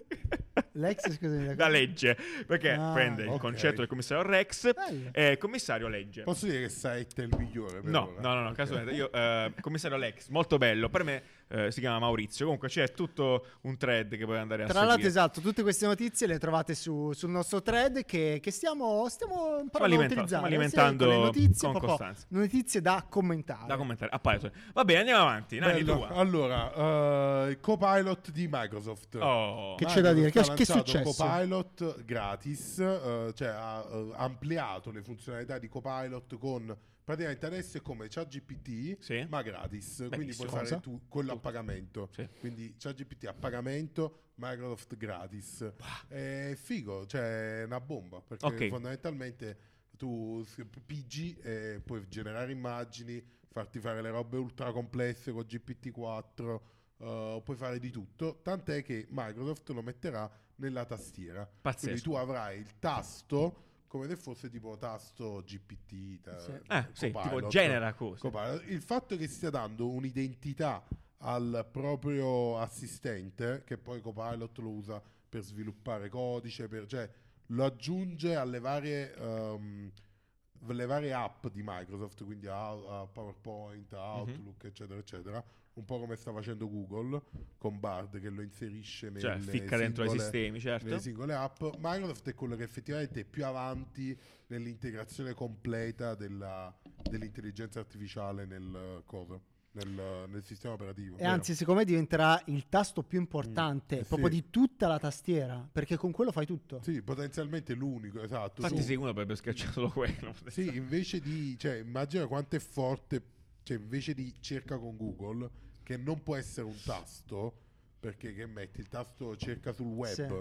[SPEAKER 1] Lex, scusami.
[SPEAKER 2] Da legge, perché
[SPEAKER 1] Ah,
[SPEAKER 2] prende il
[SPEAKER 3] ok.
[SPEAKER 2] concetto del commissario Rex
[SPEAKER 1] Bello.
[SPEAKER 2] e commissario legge.
[SPEAKER 3] Posso dire che Saetta è il migliore per
[SPEAKER 2] No,
[SPEAKER 3] ora?
[SPEAKER 2] no, casualmente. Io, commissario Lex, molto bello. Per me si chiama Maurizio. Comunque c'è tutto un thread che puoi andare a
[SPEAKER 1] Tra l'altro,
[SPEAKER 2] seguire.
[SPEAKER 1] esatto, tutte queste notizie le trovate sul nostro thread che stiamo imparando a utilizzare.
[SPEAKER 2] stiamo alimentando
[SPEAKER 1] Sì, con le notizie,
[SPEAKER 2] con
[SPEAKER 1] proprio
[SPEAKER 2] costanza.
[SPEAKER 1] notizie da commentare.
[SPEAKER 2] Da commentare. A Python. Va bene, andiamo avanti. Nani,
[SPEAKER 3] Bello.
[SPEAKER 2] tua.
[SPEAKER 3] Allora, il Copilot di Microsoft.
[SPEAKER 2] Oh.
[SPEAKER 1] Che c'è da dire?
[SPEAKER 3] Microsoft
[SPEAKER 1] Che è
[SPEAKER 3] ha lanciato
[SPEAKER 1] successo?
[SPEAKER 3] Copilot gratis, cioè ha ampliato le funzionalità di Copilot con praticamente adesso è come ChatGPT
[SPEAKER 2] Sì.
[SPEAKER 3] ma gratis, quindi
[SPEAKER 2] Bellissimo.
[SPEAKER 3] puoi fare
[SPEAKER 1] Cosa?
[SPEAKER 3] tu quello a pagamento.
[SPEAKER 2] Sì.
[SPEAKER 3] Quindi ChatGPT a pagamento, Microsoft gratis. È figo, cioè è una bomba perché
[SPEAKER 2] Ok.
[SPEAKER 3] fondamentalmente tu pigi e puoi generare immagini, farti fare le robe ultra complesse con GPT-4. Puoi fare di tutto, tant'è che Microsoft lo metterà nella tastiera.
[SPEAKER 2] Pazzesco.
[SPEAKER 3] Quindi tu avrai il tasto come se fosse tipo tasto GPT.
[SPEAKER 2] Sì,
[SPEAKER 3] Copilot.
[SPEAKER 2] tipo genera cose.
[SPEAKER 3] Copilot. Il fatto che stia dando un'identità al proprio assistente, che poi Copilot lo usa per sviluppare codice, cioè lo aggiunge alle varie le varie app di Microsoft, quindi PowerPoint, Outlook, eccetera, eccetera, un po' come sta facendo Google con Bard, che lo inserisce nelle
[SPEAKER 2] ficca dentro ai sistemi, certo.
[SPEAKER 3] nelle singole app. Microsoft è quello che effettivamente è più avanti nell'integrazione completa dell'intelligenza artificiale nel core, nel sistema operativo.
[SPEAKER 1] E anzi, secondo me diventerà il tasto più importante proprio di tutta la tastiera, perché con quello fai tutto.
[SPEAKER 3] Sì, potenzialmente l'unico, esatto.
[SPEAKER 2] Infatti sì, uno potrebbe schiacciare solo quello.
[SPEAKER 3] Sì, invece di, cioè, immagina quanto è forte, cioè, invece di cerca con Google, che non può essere un tasto, perché che metti il tasto cerca sul web,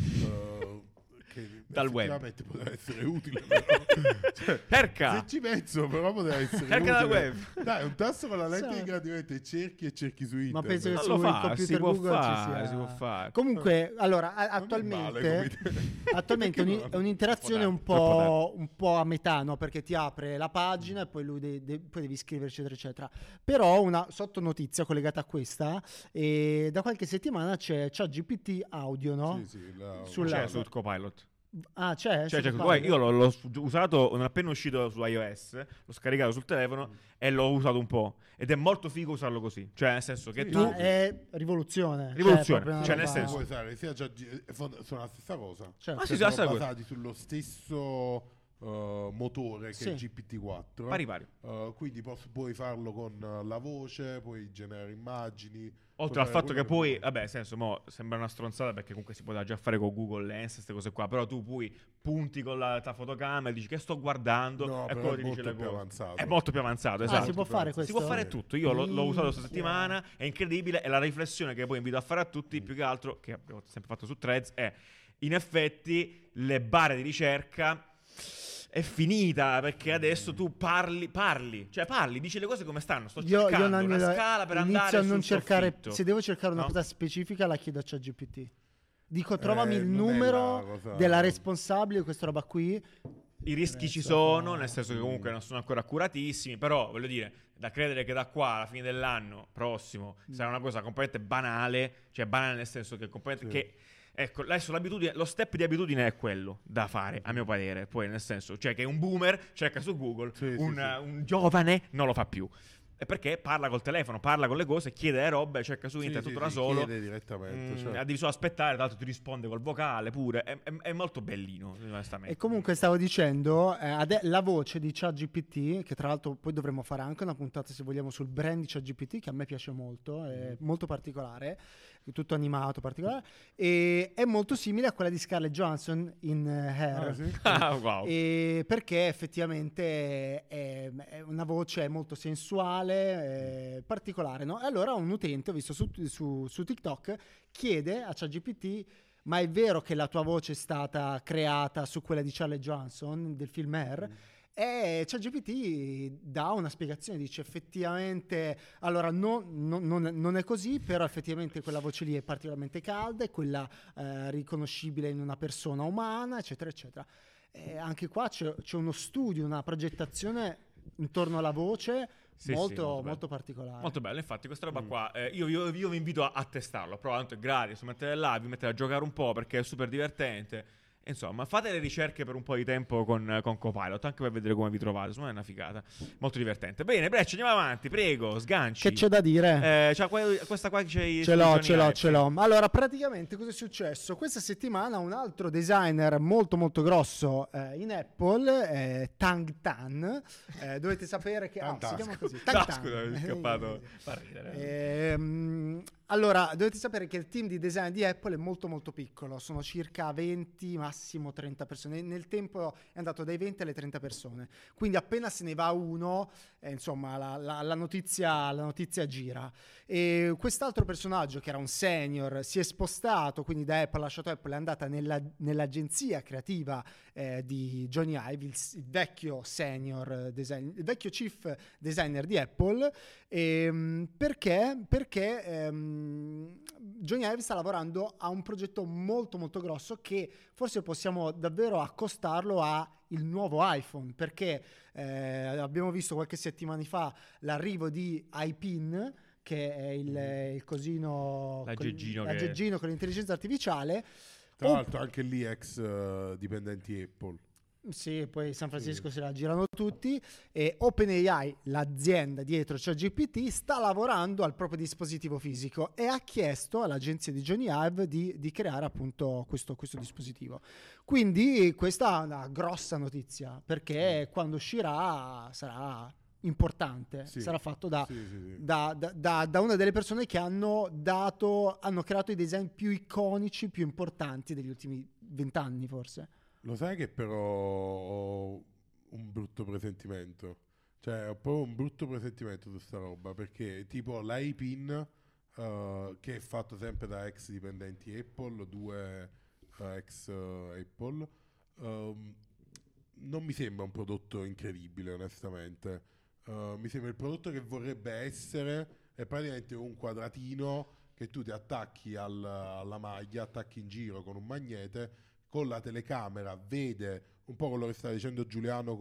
[SPEAKER 3] che
[SPEAKER 2] dal web
[SPEAKER 3] effettivamente potrebbe essere utile, però. Cioè,
[SPEAKER 2] cerca,
[SPEAKER 3] se ci penso, però potrebbe essere
[SPEAKER 2] cerca dal
[SPEAKER 3] utile.
[SPEAKER 2] web.
[SPEAKER 3] Dai, un tasto con la lente
[SPEAKER 1] Sì.
[SPEAKER 3] di ingrandimento e cerchi su internet.
[SPEAKER 1] Ma penso che
[SPEAKER 2] Non
[SPEAKER 1] sui
[SPEAKER 2] lo fa,
[SPEAKER 1] computer
[SPEAKER 2] si può
[SPEAKER 1] Google
[SPEAKER 2] fare,
[SPEAKER 1] ci sia.
[SPEAKER 2] si può fare.
[SPEAKER 1] Comunque, allora,
[SPEAKER 3] Non è male
[SPEAKER 1] attualmente
[SPEAKER 3] Perché
[SPEAKER 1] è un'interazione
[SPEAKER 2] Troppo
[SPEAKER 1] un po' a metà, no? Perché ti apre la pagina e poi poi devi scrivere, eccetera, eccetera. Però una sottonotizia collegata a questa, e da qualche settimana c'è ChatGPT audio, no?
[SPEAKER 3] Sì,
[SPEAKER 2] C'è su Copilot.
[SPEAKER 1] Ah, c'è?
[SPEAKER 2] Cioè,
[SPEAKER 1] Su
[SPEAKER 2] guarda,
[SPEAKER 1] Copilot?
[SPEAKER 2] io l'ho usato non appena uscito su iOS, l'ho scaricato sul telefono e l'ho usato un po'. Ed è molto figo usarlo così. Cioè, nel senso che
[SPEAKER 3] Sì,
[SPEAKER 2] tu...
[SPEAKER 1] Ma è rivoluzione.
[SPEAKER 2] Rivoluzione,
[SPEAKER 1] proprio una
[SPEAKER 2] cioè, nel
[SPEAKER 1] roba-
[SPEAKER 2] senso-
[SPEAKER 3] puoi usare sia sono la stessa cosa.
[SPEAKER 1] Certo.
[SPEAKER 2] Ah, sì,
[SPEAKER 3] Cioè,
[SPEAKER 2] sì,
[SPEAKER 3] sono
[SPEAKER 2] la
[SPEAKER 3] basati sullo stesso motore che
[SPEAKER 1] Sì.
[SPEAKER 3] è GPT-4.
[SPEAKER 2] Pari pari.
[SPEAKER 3] Quindi puoi farlo con la voce, puoi generare immagini.
[SPEAKER 2] Oltre al fatto che poi, vabbè, nel senso, mo sembra una stronzata perché comunque si poteva già fare con Google Lens, queste cose qua, però tu poi punti con la tua fotocamera e dici che sto guardando
[SPEAKER 3] No,
[SPEAKER 2] e
[SPEAKER 3] però
[SPEAKER 2] quello
[SPEAKER 3] è
[SPEAKER 2] ti dice
[SPEAKER 3] molto
[SPEAKER 2] le
[SPEAKER 3] più
[SPEAKER 2] cose.
[SPEAKER 3] avanzato.
[SPEAKER 2] È molto più avanzato,
[SPEAKER 1] Ah,
[SPEAKER 2] esatto.
[SPEAKER 1] si può fare
[SPEAKER 2] Si
[SPEAKER 1] questo?
[SPEAKER 2] può fare tutto. Io l'ho usato questa
[SPEAKER 1] Minchia.
[SPEAKER 2] settimana, è incredibile. E la riflessione che poi invito a fare a tutti, più che altro, che abbiamo sempre fatto su Threads, è in effetti le barre di ricerca è finita, perché adesso tu parli, dici le cose come stanno. Sto
[SPEAKER 1] Io
[SPEAKER 2] cercando
[SPEAKER 1] non-
[SPEAKER 2] una scala per
[SPEAKER 1] inizio
[SPEAKER 2] andare
[SPEAKER 1] a non
[SPEAKER 2] sul
[SPEAKER 1] cercare.
[SPEAKER 2] soffitto.
[SPEAKER 1] Se devo cercare una
[SPEAKER 2] No?
[SPEAKER 1] cosa specifica, la chiedo a ChatGPT. Dico, trovami il
[SPEAKER 3] non è
[SPEAKER 1] numero
[SPEAKER 3] la cosa-
[SPEAKER 1] della responsabile di questa roba qui.
[SPEAKER 2] I rischi ci
[SPEAKER 1] Adesso
[SPEAKER 2] sono,
[SPEAKER 1] fa-
[SPEAKER 2] nel senso che comunque non sono ancora accuratissimi, però voglio dire, da credere che da qua alla fine dell'anno prossimo sarà una cosa completamente banale, cioè banale nel senso che completamente...
[SPEAKER 3] Sì.
[SPEAKER 2] Che, ecco, adesso l'abitudine, lo step di abitudine è quello da fare, a mio parere, poi nel senso, cioè che un boomer cerca su Google,
[SPEAKER 3] Sì,
[SPEAKER 2] un giovane non lo fa più. E perché parla col telefono, parla con le cose, chiede le robe, cerca su internet tutto da solo.
[SPEAKER 3] Chiede direttamente. Cioè.
[SPEAKER 2] Devi solo aspettare, tra l'altro ti risponde col vocale pure. È molto bellino, onestamente.
[SPEAKER 1] E comunque stavo dicendo, la voce di ChatGPT, che tra l'altro poi dovremmo fare anche una puntata se vogliamo sul brand di ChatGPT, che a me piace molto, è molto particolare, è tutto animato, particolare, e è molto simile a quella di Scarlett Johansson in Hair.
[SPEAKER 3] Ah, sì?
[SPEAKER 2] Ah, wow.
[SPEAKER 1] E perché effettivamente è una voce molto sensuale, particolare, no? E allora un utente, ho visto su TikTok, chiede a ChatGPT: ma è vero che la tua voce è stata creata su quella di Scarlett Johansson del film Hair? E ChatGPT dà una spiegazione, dice effettivamente, allora non è così, però effettivamente quella voce lì è particolarmente calda, è quella riconoscibile in una persona umana, eccetera, eccetera. E anche qua c'è uno studio, una progettazione intorno alla voce
[SPEAKER 2] Sì,
[SPEAKER 1] molto,
[SPEAKER 2] bello.
[SPEAKER 1] molto particolare.
[SPEAKER 2] Molto bello, infatti questa roba qua io vi invito a testarlo, però tanto è gratis, mettete là, vi mettete a giocare un po' perché è super divertente. Insomma, fate le ricerche per un po' di tempo con Copilot, anche per vedere come vi trovate, insomma è una figata, molto divertente. Bene, Breccia, andiamo avanti, prego, sganci.
[SPEAKER 1] Che c'è da dire?
[SPEAKER 2] Questa qua che c'è
[SPEAKER 1] Ce l'ho. Allora, praticamente cosa è successo? Questa settimana un altro designer molto molto grosso in Apple, Tang Tan, dovete sapere che... si chiama così. Tang Tan.
[SPEAKER 2] Scusa, mi è scappato. Fa ridere.
[SPEAKER 1] Allora, dovete sapere che il team di design di Apple è molto molto piccolo, sono circa 20, massimo 30 persone. Nel tempo è andato dai 20 alle 30 persone, quindi appena se ne va uno, insomma, la notizia gira. E quest'altro personaggio, che era un senior, si è spostato, quindi da Apple, ha lasciato Apple, è andata nell'agenzia creativa di Johnny Ive, il vecchio senior design, il vecchio chief designer di Apple. Perché Johnny Ive sta lavorando a un progetto molto molto grosso che forse possiamo davvero accostarlo a il nuovo iPhone, perché abbiamo visto qualche settimana fa l'arrivo di iPin, che è il cosino, l'aggeggino con l'intelligenza artificiale.
[SPEAKER 3] Tra l'altro anche lì ex dipendenti Apple.
[SPEAKER 1] Sì, poi San Francisco se la girano tutti, e OpenAI, l'azienda dietro ChatGPT, sta lavorando al proprio dispositivo fisico e ha chiesto all'agenzia di Johnny Ive di creare appunto questo dispositivo. Quindi questa è una grossa notizia, perché quando uscirà sarà importante,
[SPEAKER 3] Sì.
[SPEAKER 1] sarà fatto
[SPEAKER 3] Sì.
[SPEAKER 1] da una delle persone che hanno creato i design più iconici, più importanti degli ultimi 20 anni forse.
[SPEAKER 3] Lo sai che però ho un brutto presentimento? Cioè, ho proprio un brutto presentimento su sta roba, perché tipo l'iPin, che è fatto sempre da ex dipendenti Apple, due ex Apple, non mi sembra un prodotto incredibile, onestamente. Mi sembra il prodotto che vorrebbe essere è praticamente un quadratino che tu ti attacchi alla maglia, attacchi in giro con un magnete, con la telecamera vede un po' quello che sta dicendo Giuliano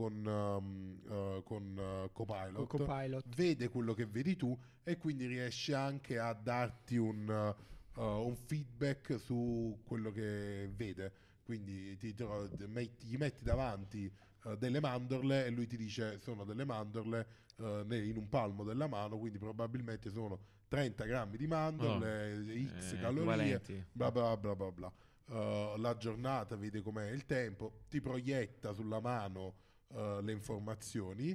[SPEAKER 3] con Copilot, vede quello che vedi tu e quindi riesce anche a darti un feedback su quello che vede. Quindi gli metti davanti delle mandorle e lui ti dice sono delle mandorle in un palmo della mano, quindi probabilmente sono 30 grammi di mandorle, X calorie, bla bla bla bla bla. La giornata, vede com'è il tempo, ti proietta sulla mano le informazioni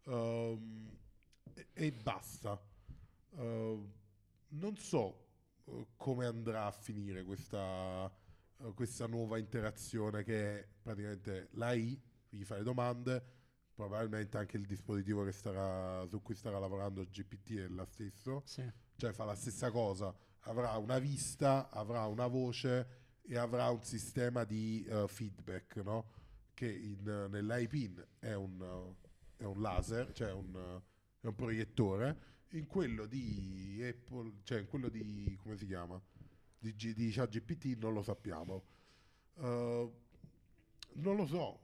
[SPEAKER 3] e basta. Non so come andrà a finire questa nuova interazione che è praticamente l'AI, gli fai le domande, probabilmente anche il dispositivo su cui starà lavorando GPT è lo stesso,
[SPEAKER 1] Sì.
[SPEAKER 3] cioè fa la stessa cosa, avrà una vista, avrà una voce e avrà un sistema di feedback, no? Che nell'iPin è un laser, cioè è un proiettore, in quello di Apple, cioè in quello di, come si chiama? Di ChatGPT non lo sappiamo. Non lo so,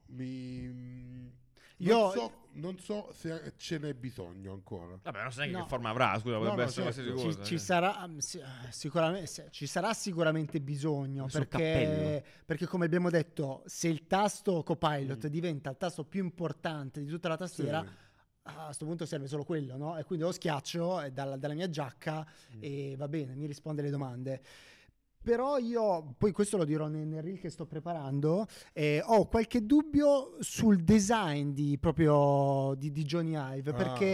[SPEAKER 3] non so se ce n'è bisogno ancora.
[SPEAKER 2] Vabbè, non sai che forma avrà, scusa, potrebbe essere
[SPEAKER 3] certo.
[SPEAKER 2] qualsiasi cosa.
[SPEAKER 1] Ci sarà sicuramente, ci sarà sicuramente bisogno,
[SPEAKER 2] Sul
[SPEAKER 1] perché come abbiamo detto, se il tasto Copilot diventa il tasto più importante di tutta la tastiera, a questo punto serve solo quello, no? E quindi lo schiaccio dalla mia giacca e va bene, mi risponde alle domande. Però io, poi questo lo dirò nel reel che sto preparando, ho qualche dubbio sul design di Johnny Ive,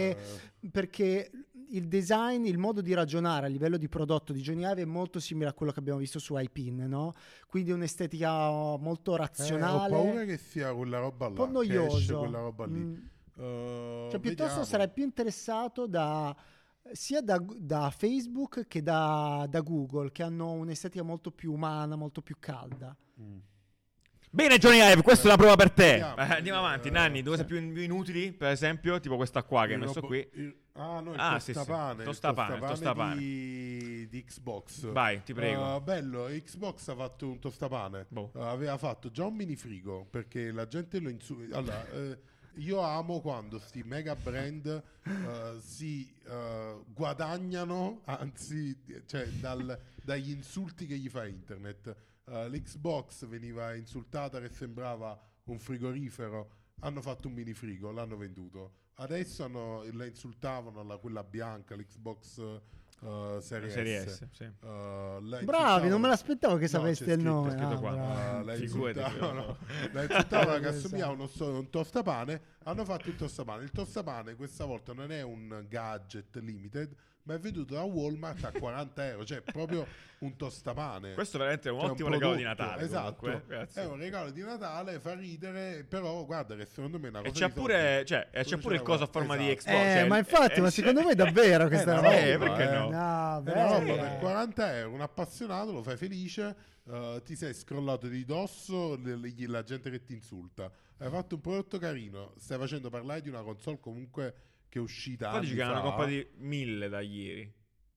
[SPEAKER 1] perché il design, il modo di ragionare a livello di prodotto di Johnny Ive è molto simile a quello che abbiamo visto su iPin, no? Quindi un'estetica molto razionale.
[SPEAKER 3] Ho paura che sia quella roba là,
[SPEAKER 1] un po' noioso.
[SPEAKER 3] quella roba lì.
[SPEAKER 1] Cioè piuttosto sarei più interessato sia da Facebook che da Google, che hanno un'estetica molto più umana, molto più calda.
[SPEAKER 2] Bene Johnny Ive, questa è una prova per te. Andiamo avanti, Nanni, due cose più inutili, per esempio, tipo questa qua che hai messo qui.
[SPEAKER 3] Il
[SPEAKER 2] tostapane.
[SPEAKER 3] Tostapane di Xbox.
[SPEAKER 2] Vai, ti prego.
[SPEAKER 3] Bello, Xbox ha fatto un tostapane. Aveva fatto già un minifrigo, perché la gente lo insulta. Allora, io amo quando sti mega brand si guadagnano, anzi, cioè dagli insulti che gli fa internet. L'Xbox veniva insultata che sembrava un frigorifero, hanno fatto un minifrigo, l'hanno venduto. Adesso la insultavano quella bianca, l'Xbox Series S.
[SPEAKER 2] Sì.
[SPEAKER 1] Bravi, non me l'aspettavo che sapeste il nome.
[SPEAKER 3] La insultavano che assomigliava un tostapane. Hanno fatto il tostapane. Il tostapane questa volta non è un gadget limited, ma è venduto da Walmart a 40 euro, cioè proprio un tostapane.
[SPEAKER 2] Questo è veramente un ottimo regalo di Natale.
[SPEAKER 3] Esatto,
[SPEAKER 2] è
[SPEAKER 3] un regalo di Natale, fa ridere, però guarda che secondo me è una cosa.
[SPEAKER 2] E c'è pure il coso a forma di Xbox.
[SPEAKER 1] Ma infatti, ma secondo me è davvero questa roba.
[SPEAKER 2] Perché no?
[SPEAKER 3] È una roba per 40 euro, un appassionato, lo fai felice, ti sei scrollato di dosso la gente che ti insulta. Hai fatto un prodotto carino, stai facendo parlare di una console comunque che è uscita
[SPEAKER 2] anni fa. Oggi che è una coppa di 1000 da ieri.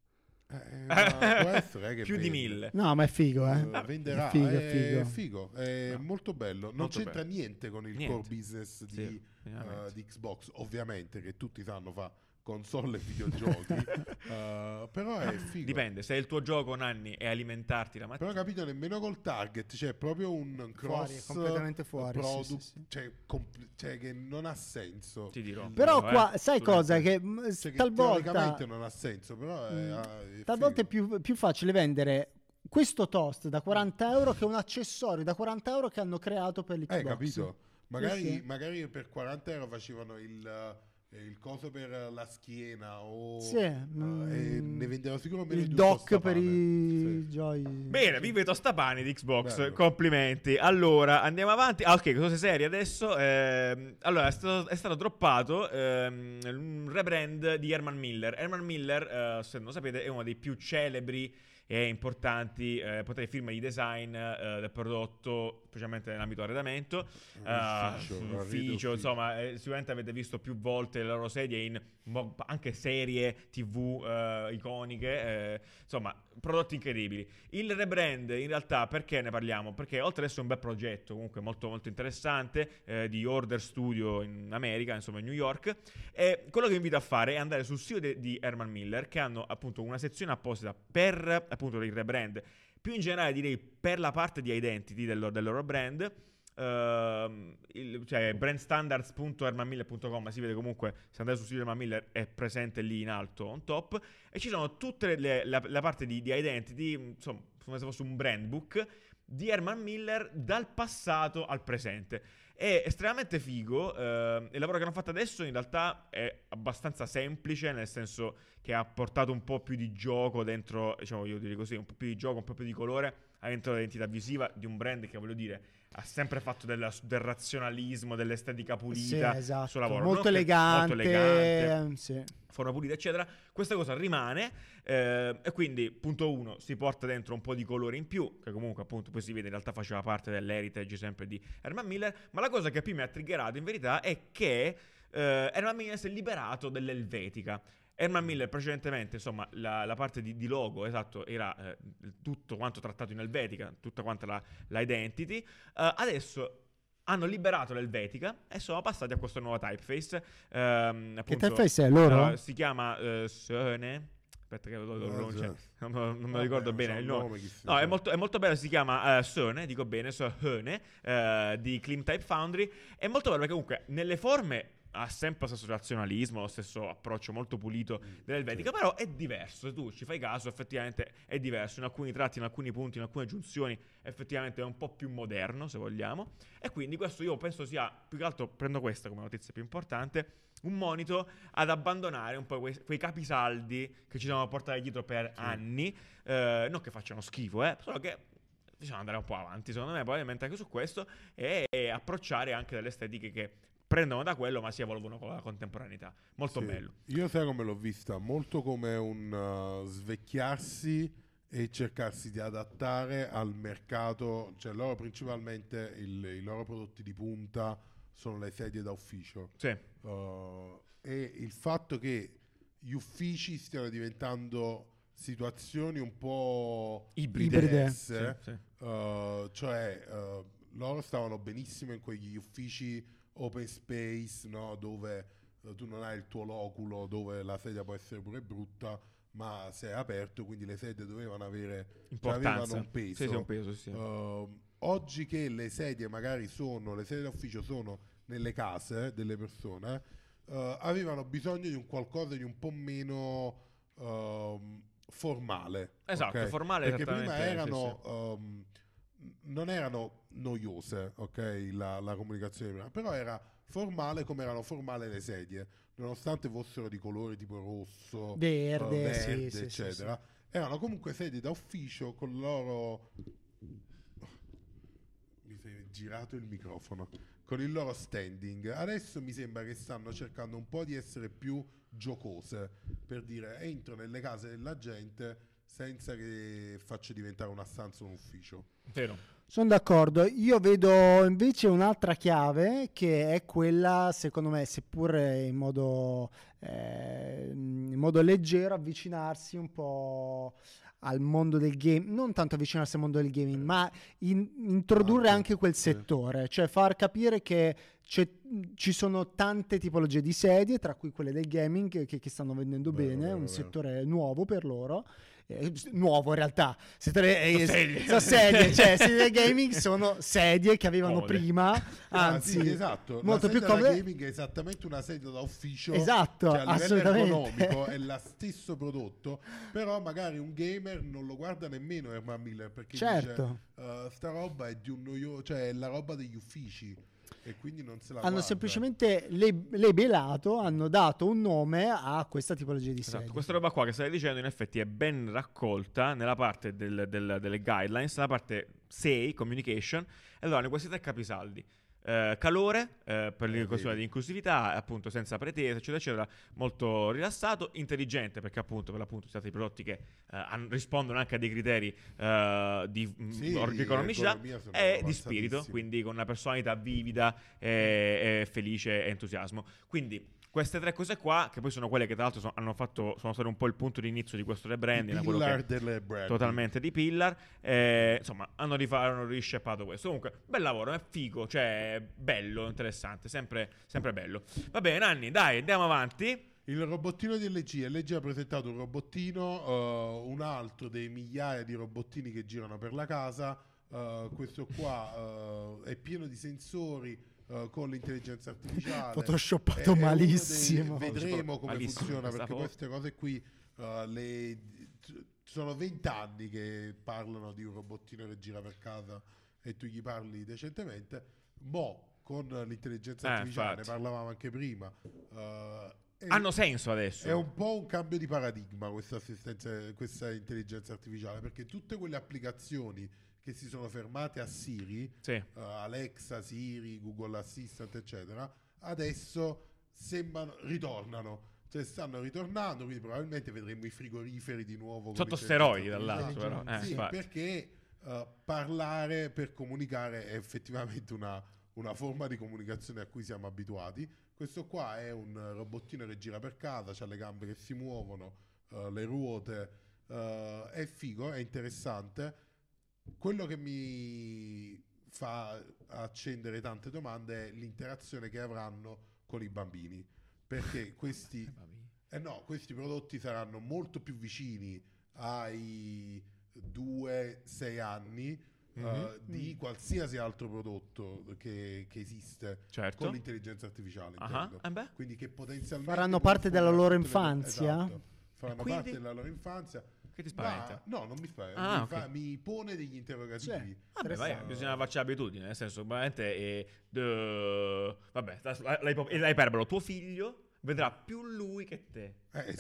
[SPEAKER 3] Può essere che
[SPEAKER 2] più di 1000.
[SPEAKER 1] No, ma è figo,
[SPEAKER 3] venderà. È figo. È molto bello. Non c'entra niente con il core business di Xbox, ovviamente, che tutti sanno fa console e videogiochi. Però è figo.
[SPEAKER 2] Dipende, se il tuo gioco, Nanni, è alimentarti la mattina.
[SPEAKER 3] Però capito, nemmeno col target, c'è proprio un cross
[SPEAKER 1] Fuori, completamente fuori,
[SPEAKER 3] product,
[SPEAKER 1] sì.
[SPEAKER 3] cioè che non ha senso.
[SPEAKER 2] Ti dirò.
[SPEAKER 1] Però
[SPEAKER 2] No,
[SPEAKER 1] qua, sai cosa? Che
[SPEAKER 3] Cioè che
[SPEAKER 1] talvolta
[SPEAKER 3] teoricamente non ha senso, però è
[SPEAKER 1] talvolta è
[SPEAKER 3] figo.
[SPEAKER 1] più facile vendere questo toast da 40 euro che un accessorio da 40 euro che hanno creato per l'Xbox.
[SPEAKER 3] Capito?
[SPEAKER 1] Sì.
[SPEAKER 3] Magari per 40 euro facevano il coso per la schiena o
[SPEAKER 1] Sì,
[SPEAKER 3] e ne vendevano sicuramente
[SPEAKER 1] il dock per i Joy.
[SPEAKER 2] Bene, vive i tostapani di Xbox,
[SPEAKER 3] Bello.
[SPEAKER 2] complimenti. Allora, andiamo avanti. Ok, cose serie adesso. Allora, è stato droppato un rebrand di Herman Miller. Herman Miller, se non lo sapete, è uno dei più celebri e importanti poteri firme di design del prodotto, specialmente nell'ambito arredamento, ufficio, insomma, sicuramente avete visto più volte le loro sedie in anche serie TV iconiche, insomma, prodotti incredibili. Il rebrand, in realtà, perché ne parliamo? Perché oltre ad essere un bel progetto, comunque molto molto interessante, di Order Studio in America, insomma in New York, quello che vi invito a fare è andare sul sito di Herman Miller, che hanno appunto una sezione apposita per appunto il rebrand, più in generale direi per la parte di identity del loro brand, cioè brandstandards.hermanmiller.com, si vede comunque, se andate sul sito di Herman Miller è presente lì in alto on top, e ci sono tutte la parte di identity, insomma come se fosse un brand book di Herman Miller dal passato al presente. È estremamente figo. Il lavoro che hanno fatto adesso in realtà è abbastanza semplice, nel senso che ha portato un po' più di gioco dentro, diciamo, voglio dire così, un po' più di gioco, un po' più di colore all'interno dell'identità visiva di un brand che, voglio dire, ha sempre fatto del razionalismo, dell'estetica pulita,
[SPEAKER 1] sì, esatto.
[SPEAKER 2] sul lavoro,
[SPEAKER 1] molto elegante,
[SPEAKER 2] molto elegante,
[SPEAKER 1] sì.
[SPEAKER 2] forma pulita eccetera. Questa cosa rimane, e quindi punto 1, si porta dentro un po' di colore in più, che comunque appunto poi si vede in realtà faceva parte dell'heritage sempre di Herman Miller. Ma la cosa che più mi ha triggerato in verità è che Herman Miller si è liberato dell'elvetica. Herman Miller precedentemente, insomma, la parte di logo, esatto, era tutto quanto trattato in elvetica, tutta quanta la identity. Adesso hanno liberato l'elvetica e sono passati a questa nuova typeface. Appunto,
[SPEAKER 1] che typeface è loro?
[SPEAKER 2] Si chiama Söhne. Aspetta che non me lo ricordo bene il nome. No, è molto bello, si chiama Söhne, dico bene, Söhne, di Clean Type Foundry. È molto bello perché comunque nelle forme ha sempre lo stesso razionalismo, lo stesso approccio molto pulito dell'elvetica, sì. Però è diverso, se tu ci fai caso effettivamente è diverso, in alcuni tratti, in alcuni punti, in alcune giunzioni effettivamente è un po' più moderno, se vogliamo, e quindi questo io penso sia, più che altro prendo questa come notizia più importante, un monito ad abbandonare un po' quei capisaldi che ci siamo portati dietro per anni, non che facciano schifo, solo che bisogna andare un po' avanti, secondo me, probabilmente anche su questo, e approcciare anche delle estetiche che prendono da quello ma si evolvono con la contemporaneità. Molto bello.
[SPEAKER 3] Io sai come l'ho vista? Molto come un svecchiarsi e cercarsi di adattare al mercato. Cioè loro principalmente i loro prodotti di punta sono le sedie da ufficio.
[SPEAKER 2] Sì.
[SPEAKER 3] E il fatto che gli uffici stiano diventando situazioni un po'
[SPEAKER 1] ibride.
[SPEAKER 3] Sì. Cioè loro stavano benissimo in quegli uffici open space, no? Dove tu non hai il tuo loculo, dove la sedia può essere pure brutta, ma se è aperto, quindi le sedie dovevano avere
[SPEAKER 2] importanza,
[SPEAKER 3] un peso.
[SPEAKER 2] Sì, un peso, sì.
[SPEAKER 3] Oggi che le sedie magari le sedie d'ufficio sono nelle case delle persone, avevano bisogno di un qualcosa di un po' meno formale.
[SPEAKER 2] Esatto,
[SPEAKER 3] okay?
[SPEAKER 2] formale.
[SPEAKER 3] Perché prima erano non erano noiose, ok, la comunicazione prima, però era formale come erano formali le sedie, nonostante fossero di colori tipo rosso,
[SPEAKER 1] verde,
[SPEAKER 3] sì,
[SPEAKER 1] Sì.
[SPEAKER 3] eccetera. Erano comunque sedie da ufficio con loro... Mi sei girato il microfono. Con il loro standing. Adesso mi sembra che stanno cercando un po' di essere più giocose, per dire entro nelle case della gente senza che faccia diventare una stanza un ufficio.
[SPEAKER 2] Vero.
[SPEAKER 1] Sono d'accordo. Io vedo invece un'altra chiave che è quella, secondo me, seppur in modo leggero, avvicinarsi un po' al mondo del game, non tanto avvicinarsi al mondo del gaming, ma introdurre anche quel settore, cioè far capire che ci sono tante tipologie di sedie, tra cui quelle del gaming che stanno vendendo bene, un settore nuovo per loro. Nuovo in realtà sono sedie, cioè sedie del gaming sono sedie che avevano prima, anzi
[SPEAKER 3] esatto,
[SPEAKER 1] molto più comode.
[SPEAKER 3] La gaming è esattamente una sedia da ufficio,
[SPEAKER 1] esatto,
[SPEAKER 3] cioè, a
[SPEAKER 1] assolutamente
[SPEAKER 3] livello economico è lo stesso prodotto, però magari un gamer non lo guarda nemmeno Herman Miller, perché
[SPEAKER 1] certo
[SPEAKER 3] dice sta roba è di un noioso, cioè è la roba degli uffici, e quindi non se la
[SPEAKER 1] hanno
[SPEAKER 3] guarda.
[SPEAKER 1] semplicemente labelato, hanno dato un nome a questa tipologia di sedie.
[SPEAKER 2] Questa roba qua che stai dicendo in effetti è ben raccolta nella parte delle guidelines, nella parte 6, communication, e allora questi 3 capisaldi. Calore per la questione di inclusività, appunto senza pretese eccetera eccetera, molto rilassato, intelligente perché appunto per l'appunto sono stati prodotti che rispondono anche a dei criteri di economicità e di spirito, quindi con una personalità vivida e felice e entusiasmo. Quindi queste 3 cose qua, che poi sono quelle che tra l'altro sono state un po' il punto di inizio di questo rebranding,
[SPEAKER 3] pillar delle brand,
[SPEAKER 2] totalmente di pillar, insomma hanno risceppato questo. Comunque bel lavoro, è figo, cioè bello, interessante, sempre bello. Va bene Nanni, dai, andiamo avanti.
[SPEAKER 3] Il robottino di LG. LG ha presentato un robottino, un altro dei migliaia di robottini che girano per la casa. Questo qua è pieno di sensori, con l'intelligenza artificiale,
[SPEAKER 1] photoshoppato malissimo.
[SPEAKER 3] Vedremo come
[SPEAKER 2] malissimo,
[SPEAKER 3] funziona, perché queste cose qui sono 20 anni che parlano di un robottino che gira per casa e tu gli parli decentemente. Con l'intelligenza artificiale, ne parlavamo anche prima,
[SPEAKER 2] hanno senso adesso.
[SPEAKER 3] È un po' un cambio di paradigma questa intelligenza artificiale, perché tutte quelle applicazioni che si sono fermate a Siri, Alexa, Siri, Google Assistant eccetera, adesso ritornano, cioè stanno ritornando, quindi probabilmente vedremo i frigoriferi di nuovo
[SPEAKER 2] sotto steroidi dall'altro, però
[SPEAKER 3] perché parlare per comunicare è effettivamente una forma di comunicazione a cui siamo abituati. Questo qua è un robottino che gira per casa, c'ha le gambe che si muovono, le ruote, è figo, è interessante. Quello che mi fa accendere tante domande è l'interazione che avranno con i bambini, perché questi prodotti saranno molto più vicini ai 2-6 anni di qualsiasi altro prodotto che esiste, con l'intelligenza artificiale, quindi che potenzialmente
[SPEAKER 1] faranno parte della loro infanzia.
[SPEAKER 3] Faranno parte della loro infanzia.
[SPEAKER 2] Che ti spaventa?
[SPEAKER 3] No, non mi spaventa, mi pone degli interrogativi.
[SPEAKER 2] Bisogna farci l'abitudine, nel senso, probabilmente l'iperbolo, tuo figlio vedrà più lui che te.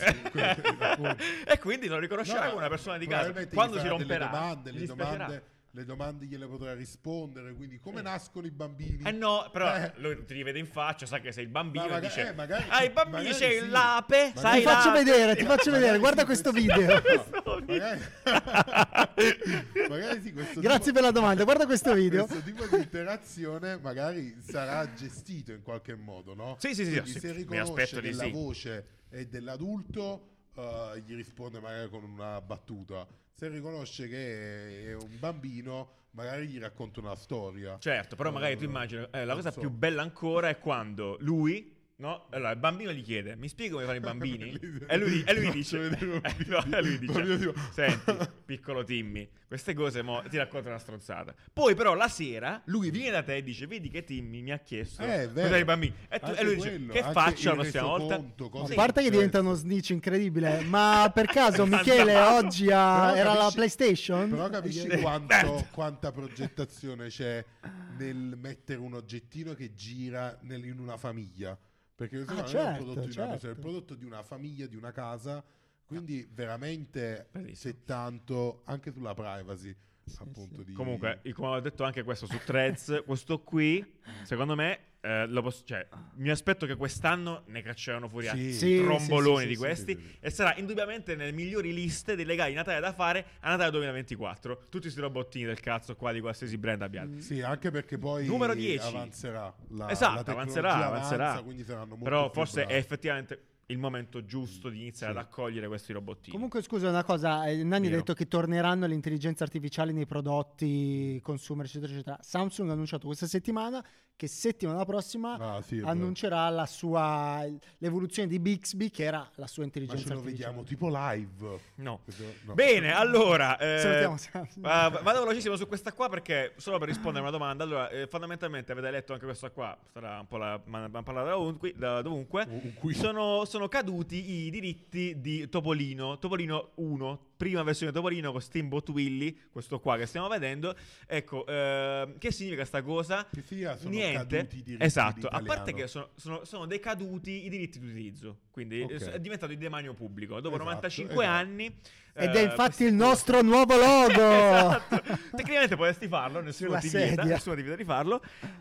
[SPEAKER 2] E quindi lo riconoscerà come una persona di casa. Quando si romperà,
[SPEAKER 3] le domande gliele potrà rispondere, quindi come nascono i bambini?
[SPEAKER 2] Però lui ti rivede in faccia, sa che sei il bambino e dice
[SPEAKER 3] i
[SPEAKER 2] bambini c'è l'ape,
[SPEAKER 1] sai, ti faccio vedere, guarda questo video.
[SPEAKER 3] Magari sì,
[SPEAKER 1] grazie per la domanda, guarda questo video.
[SPEAKER 3] Questo tipo di interazione magari sarà gestito in qualche modo, no?
[SPEAKER 2] Sì,
[SPEAKER 3] se riconosce che la voce è dell'adulto, gli risponde magari con una battuta. Se riconosce che è un bambino, magari gli racconta una storia.
[SPEAKER 2] Certo, però magari tu immagini, la cosa più bella ancora è quando lui, no? Allora il bambino gli chiede: mi spieghi come fanno i bambini? e lui dice senti, piccolo Timmy, queste cose ti racconta una stronzata. Poi però la sera lui viene da te e dice: vedi che Timmy mi ha chiesto cos'è i bambini, e lui dice: che faccio la prossima volta?
[SPEAKER 1] A parte che diventa uno snitch incredibile. Ma per caso Michele oggi era la PlayStation?
[SPEAKER 3] Però capisci quanta progettazione c'è nel mettere un oggettino che gira in una famiglia, perché questo non è un prodotto di una persona, è il prodotto di una famiglia, di una casa, quindi veramente c'è tanto anche sulla privacy, appunto.
[SPEAKER 2] Comunque, come ho detto anche questo su Threads, questo qui secondo me mi aspetto che quest'anno ne cacceranno fuori tromboloni di questi, e sarà indubbiamente nelle migliori liste dei regali di Natale da fare a Natale 2024. Tutti questi robottini del cazzo qua di qualsiasi brand abbiate.
[SPEAKER 3] Sì, anche perché poi
[SPEAKER 2] numero 10
[SPEAKER 3] avanzerà
[SPEAKER 2] avanzerà,
[SPEAKER 3] quindi saranno molto
[SPEAKER 2] però
[SPEAKER 3] più
[SPEAKER 2] forse è effettivamente il momento giusto di iniziare ad accogliere questi robottini.
[SPEAKER 1] Comunque scusa una cosa, Nanni ha
[SPEAKER 2] Vero.
[SPEAKER 1] detto che torneranno le intelligenze artificiali nei prodotti consumer eccetera eccetera. Samsung ha annunciato questa settimana che settimana prossima annuncerà l'evoluzione di Bixby, che era la sua intelligenza
[SPEAKER 3] Ma ce lo
[SPEAKER 1] artificiale.
[SPEAKER 3] vediamo tipo live?
[SPEAKER 2] No.
[SPEAKER 3] No.
[SPEAKER 2] Bene, allora
[SPEAKER 1] Salutiamo Samsung.
[SPEAKER 2] vado velocissimo su questa qua perché solo per rispondere a una domanda. Allora, fondamentalmente avete letto anche questa qua, sarà un po' abbiamo parlato da dovunque. Sono caduti i diritti di Topolino 1, prima versione di Topolino con Steamboat Willie, questo qua che stiamo vedendo. Ecco, che significa sta cosa?
[SPEAKER 3] Che sia, sono
[SPEAKER 2] Niente.
[SPEAKER 3] caduti i diritti
[SPEAKER 2] Esatto,
[SPEAKER 3] di
[SPEAKER 2] a parte
[SPEAKER 3] italiano.
[SPEAKER 2] che sono decaduti i diritti di utilizzo, quindi è diventato di demanio pubblico dopo
[SPEAKER 3] Esatto,
[SPEAKER 2] 95 anni.
[SPEAKER 1] Ed è infatti il
[SPEAKER 2] questi-
[SPEAKER 1] nostro nuovo logo.
[SPEAKER 2] Esatto. Tecnicamente potresti farlo, nessuno
[SPEAKER 1] Sulla
[SPEAKER 2] ti vieta,
[SPEAKER 1] sedia.
[SPEAKER 2] nessuno ti vieta di farlo.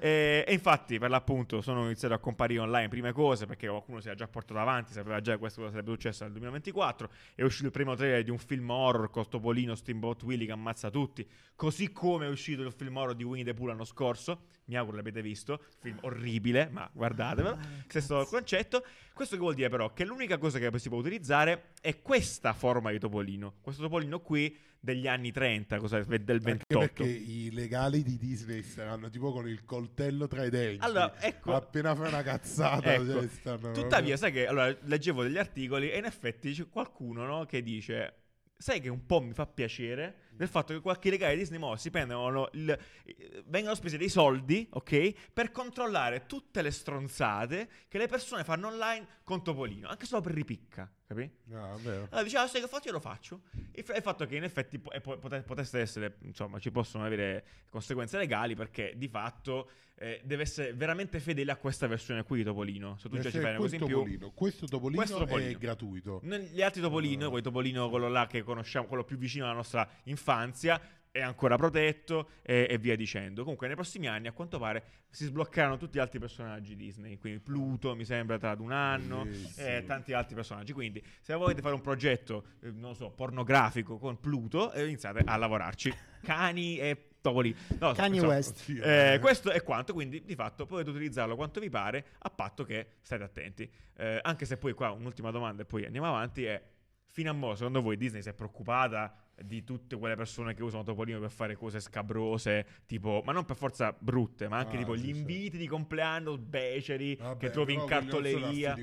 [SPEAKER 2] E infatti, per l'appunto, sono iniziato a comparire online prime cose perché qualcuno si era già portato avanti, sapeva già che questo cosa sarebbe successo nel 2024. È uscito il primo trailer di un film horror con Topolino Steamboat Willie che ammazza tutti, così come è uscito il film horror di Winnie the Pooh l'anno scorso. Mi auguro l'abbiate visto, film orribile, ma guardatevelo. Stesso concetto. Questo che vuol dire però che l'unica cosa che si può utilizzare è questa forma di Topolino. Questo Topolino qui degli anni 30, del 28.
[SPEAKER 3] Anche perché i legali di Disney saranno tipo con il coltello tra i denti.
[SPEAKER 2] Allora, ecco,
[SPEAKER 3] appena fai una cazzata,
[SPEAKER 2] ecco.
[SPEAKER 3] cioè, stanno
[SPEAKER 2] Tuttavia, sai che allora leggevo degli articoli e in effetti c'è qualcuno, no, che dice: sai che un po' mi fa piacere del fatto che qualche legale Disney mo si prendono vengono spesi dei soldi, ok, per controllare tutte le stronzate che le persone fanno online con Topolino, anche solo per ripicca, capi?
[SPEAKER 3] Ah, vero.
[SPEAKER 2] Allora diceva, sai che faccio? Io lo faccio. Il fatto che in effetti potesse essere, insomma, ci possono avere conseguenze legali perché di fatto deve essere veramente fedele a questa versione qui di Topolino. Se tu già ci fai una cosa in più.
[SPEAKER 3] Questo Topolino è gratuito.
[SPEAKER 2] Gli altri Topolino, quel Topolino, quello là che conosciamo, quello più vicino alla nostra infanzia, è ancora protetto e via dicendo. Comunque nei prossimi anni a quanto pare si sbloccheranno tutti gli altri personaggi Disney, quindi Pluto mi sembra tra un anno e tanti altri personaggi. Quindi se volete fare un progetto non so, pornografico con Pluto, iniziate a lavorarci. Cani e Topolino, no,
[SPEAKER 1] Kanye
[SPEAKER 2] insomma,
[SPEAKER 1] West.
[SPEAKER 2] questo è quanto, quindi di fatto potete utilizzarlo quanto vi pare, a patto che state attenti. Anche se poi qua un'ultima domanda e poi andiamo avanti è: fino a mo', secondo voi Disney si è preoccupata di tutte quelle persone che usano Topolino per fare cose scabrose, tipo, ma non per forza brutte, ma anche tipo gli inviti di compleanno beceri che trovi in cartoleria?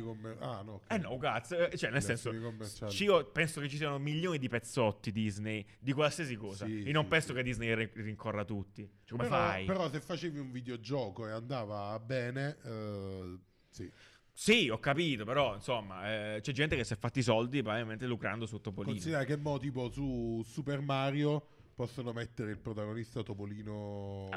[SPEAKER 2] No, cazzo, cioè nel senso, io penso che ci siano milioni di pezzotti Disney di qualsiasi cosa. Io non penso che Disney rincorra tutti. Cioè, come fai?
[SPEAKER 3] Però se facevi un videogioco e andava bene, sì.
[SPEAKER 2] Sì, ho capito, però insomma c'è gente che si è fatti i soldi probabilmente lucrando su Topolino.
[SPEAKER 3] Considera che mo tipo su Super Mario possono mettere il protagonista Topolino.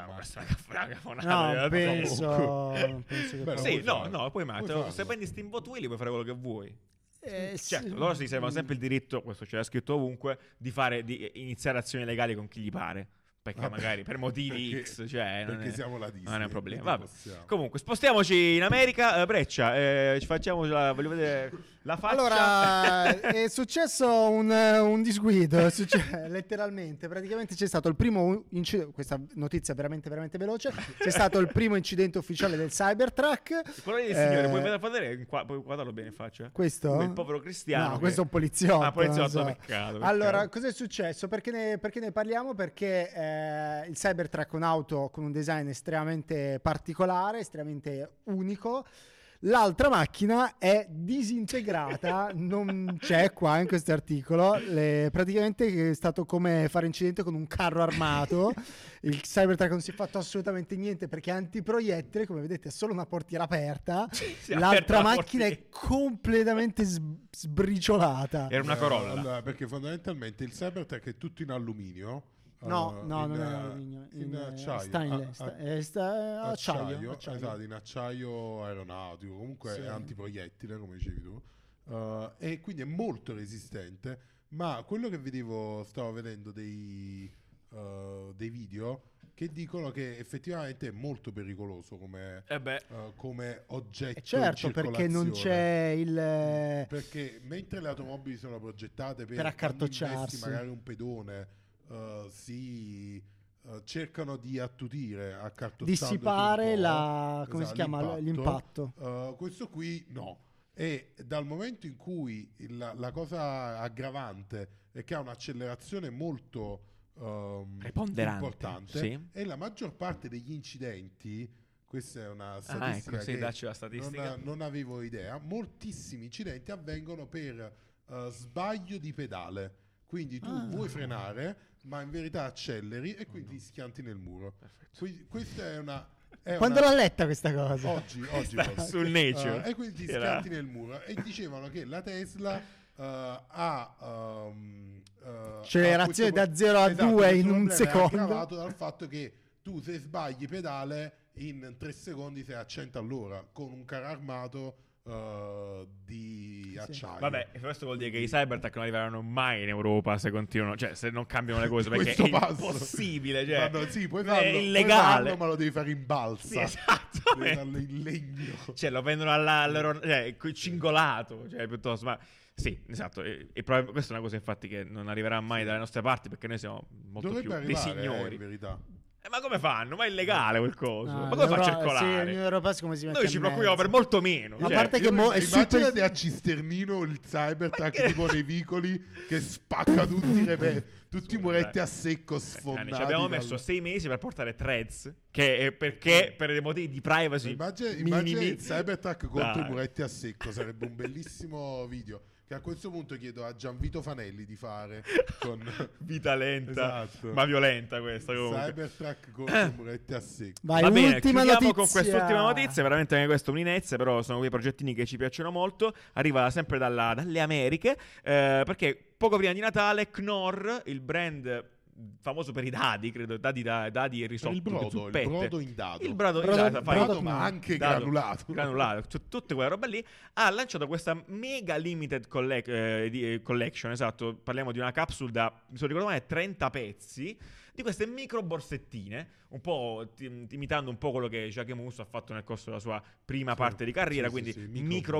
[SPEAKER 1] No, penso che
[SPEAKER 2] sì, no, poi se prendi Steamboat Willie puoi fare quello che vuoi. Certo, loro si servono sempre il diritto, questo c'era scritto ovunque, di iniziare azioni legali con chi gli pare. Perché magari per motivi X, cioè
[SPEAKER 3] perché siamo la Disney,
[SPEAKER 2] non è un problema. Vabbè. Comunque, spostiamoci in America. Breccia, ci facciamo voglio vedere la faccia.
[SPEAKER 1] Allora, è successo un disguido, letteralmente. Praticamente c'è stato il primo incidente. Questa notizia è veramente, veramente veloce. C'è stato il primo incidente ufficiale del Cybertruck.
[SPEAKER 2] Quello lì del signore, puoi vedere? Puoi guardarlo bene in faccia?
[SPEAKER 1] Questo?
[SPEAKER 2] Il povero cristiano.
[SPEAKER 1] No, questo è un poliziotto.
[SPEAKER 2] Poliziotto, peccato.
[SPEAKER 1] Allora, cos'è successo? Perché ne parliamo? Perché il Cybertruck è un'auto con un design estremamente particolare, estremamente unico. L'altra macchina è disintegrata, non c'è qua in questo articolo. Praticamente è stato come fare incidente con un carro armato. Il Cybertruck non si è fatto assolutamente niente perché è antiproiettile, come vedete ha solo una portiera aperta. L'altra macchina è completamente sbriciolata.
[SPEAKER 2] Era una Corolla.
[SPEAKER 3] Allora, perché fondamentalmente il Cybertruck è tutto in alluminio.
[SPEAKER 1] No, non è alluminio,
[SPEAKER 3] in acciaio.
[SPEAKER 1] Stainless, acciaio.
[SPEAKER 3] Esatto, in acciaio aeronautico, comunque è antiproiettile, come dicevi tu. E quindi è molto resistente, ma quello che stavo vedendo dei video che dicono che effettivamente è molto pericoloso come oggetto.
[SPEAKER 1] Certo, perché non c'è
[SPEAKER 3] perché mentre le automobili sono progettate
[SPEAKER 1] per accartocciarsi,
[SPEAKER 3] magari un pedone cercano di attutire,
[SPEAKER 1] dissipare come si chiama, l'impatto.
[SPEAKER 3] Questo qui no. E dal momento in cui la cosa aggravante è che ha un'accelerazione molto
[SPEAKER 2] preponderante,
[SPEAKER 3] importante,
[SPEAKER 2] sì.
[SPEAKER 3] e la maggior parte degli incidenti, questa è una statistica
[SPEAKER 2] ecco, sì, dacci la statistica.
[SPEAKER 3] non avevo idea, moltissimi incidenti avvengono per sbaglio di pedale. Quindi tu vuoi frenare, ma in verità acceleri e quindi ti schianti nel muro. Quindi, questa è una...
[SPEAKER 1] Quando l'ho letta questa cosa?
[SPEAKER 3] Oggi
[SPEAKER 2] sul Nature.
[SPEAKER 3] e quindi ti schianti nel muro. E dicevano che la Tesla ha
[SPEAKER 1] accelerazione da 0 a 2
[SPEAKER 3] questo
[SPEAKER 1] in un
[SPEAKER 3] problema è
[SPEAKER 1] secondo.
[SPEAKER 3] aggravato dal fatto che tu, se sbagli pedale, in 3 secondi sei a 100 all'ora con un carro armato di acciaio.
[SPEAKER 2] Vabbè, questo vuol dire che i Cybertruck non arriveranno mai in Europa se continuano, cioè se non cambiano le cose, perché è impossibile, cioè,
[SPEAKER 3] sì, puoi farlo,
[SPEAKER 2] è illegale,
[SPEAKER 3] puoi farlo, ma lo devi fare in balsa.
[SPEAKER 2] Sì, esatto.
[SPEAKER 3] Devi farlo in legno.
[SPEAKER 2] Cioè lo vendono cioè, cingolato, cioè piuttosto, ma sì, esatto. E questa è una cosa infatti che non arriverà mai dalle nostre parti, perché noi siamo molto
[SPEAKER 3] Dovrebbe
[SPEAKER 2] più dei
[SPEAKER 3] arrivare,
[SPEAKER 2] signori.
[SPEAKER 3] in verità.
[SPEAKER 2] Ma come fanno? Ma è illegale quel coso.
[SPEAKER 1] No,
[SPEAKER 2] ma come fa a
[SPEAKER 1] Sì,
[SPEAKER 2] circolare?
[SPEAKER 1] l'Unione Europea come si mette
[SPEAKER 2] Noi
[SPEAKER 1] in
[SPEAKER 2] ci
[SPEAKER 1] mezzo.
[SPEAKER 2] preoccupiamo per molto meno.
[SPEAKER 1] A
[SPEAKER 2] cioè,
[SPEAKER 1] parte che
[SPEAKER 3] immaginate a Cisternino il Cybertruck tipo nei vicoli che spacca tutti i muretti a secco sfondati.
[SPEAKER 2] Ci abbiamo messo 6 mesi per portare Threads, che è perché per dei motivi di privacy
[SPEAKER 3] Immagina
[SPEAKER 2] minimi.
[SPEAKER 3] il Cybertruck contro
[SPEAKER 2] Dai.
[SPEAKER 3] i muretti a secco, sarebbe un bellissimo video. Che a questo punto chiedo a Gianvito Fanelli di fare con
[SPEAKER 2] Vita lenta,
[SPEAKER 3] esatto,
[SPEAKER 2] ma violenta questa comunque.
[SPEAKER 3] Cybertruck contro i muretti a secco.
[SPEAKER 1] Vai,
[SPEAKER 2] Va bene,
[SPEAKER 1] ultima
[SPEAKER 2] chiudiamo
[SPEAKER 1] notizia.
[SPEAKER 2] con quest'ultima notizia. Veramente anche questo un'inezia, però sono quei progettini che ci piacciono molto. Arriva sempre dalle Americhe, perché poco prima di Natale Knorr, il brand famoso per i dadi, credo, dadi e risotto,
[SPEAKER 3] Il brodo in dado.
[SPEAKER 2] Il brodo in dado,
[SPEAKER 3] brodo, ma anche granulato.
[SPEAKER 2] Cioè, tutte quelle robe lì. Ha lanciato questa mega limited collection, esatto. Parliamo di una capsule da, mi sono ricordato male, 30 pezzi di queste micro borsettine, un po' imitando un po' quello che Jacques Mus ha fatto nel corso della sua prima parte di carriera, quindi micro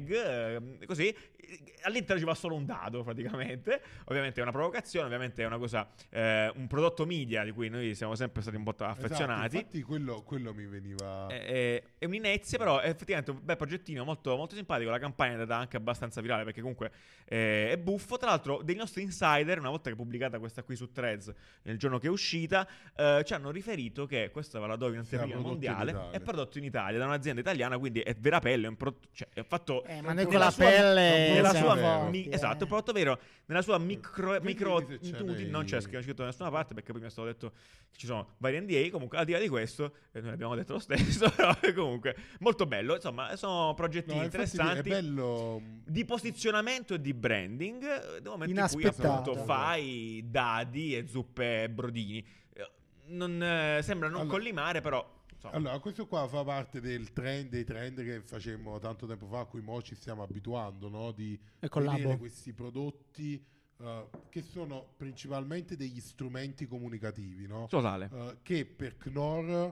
[SPEAKER 2] bag, così. All'interno ci va solo un dado praticamente. Ovviamente è una provocazione, ovviamente è una cosa, un prodotto media di cui noi siamo sempre stati un po' affezionati.
[SPEAKER 3] Esatto, infatti quello mi veniva...
[SPEAKER 2] È un'inezia, però è effettivamente un bel progettino molto, molto simpatico. La campagna è andata anche abbastanza virale, perché comunque è buffo. Tra l'altro dei nostri insider, una volta che è pubblicata questa qui su Threads, nel giorno che è uscita, ci hanno riferito che questa ve la do in anteprima mondiale, è prodotto in Italia da un'azienda italiana, quindi è vera pelle, è un prodotto, cioè è fatto
[SPEAKER 1] ma noi con la pelle
[SPEAKER 2] nella
[SPEAKER 1] siamo
[SPEAKER 2] sua
[SPEAKER 1] forti,
[SPEAKER 2] esatto, il prodotto vero nella sua micro
[SPEAKER 3] se c'è
[SPEAKER 2] non c'è scritto da nessuna parte, perché poi mi è stato detto che ci sono vari NDA. Comunque al di là di questo, noi abbiamo detto lo stesso, però comunque molto bello, insomma sono progetti interessanti,
[SPEAKER 3] è bello,
[SPEAKER 2] di posizionamento e di branding, nel momento in cui
[SPEAKER 1] Inaspettato.
[SPEAKER 2] appunto fai dadi e zuppe e brodini. Non sembra non collimare, però insomma.
[SPEAKER 3] Allora, questo qua fa parte dei trend che facemmo tanto tempo fa, a cui mo ci stiamo abituando, no? Di vedere questi prodotti che sono principalmente degli strumenti comunicativi, no?
[SPEAKER 2] Totale.
[SPEAKER 3] Che per Knorr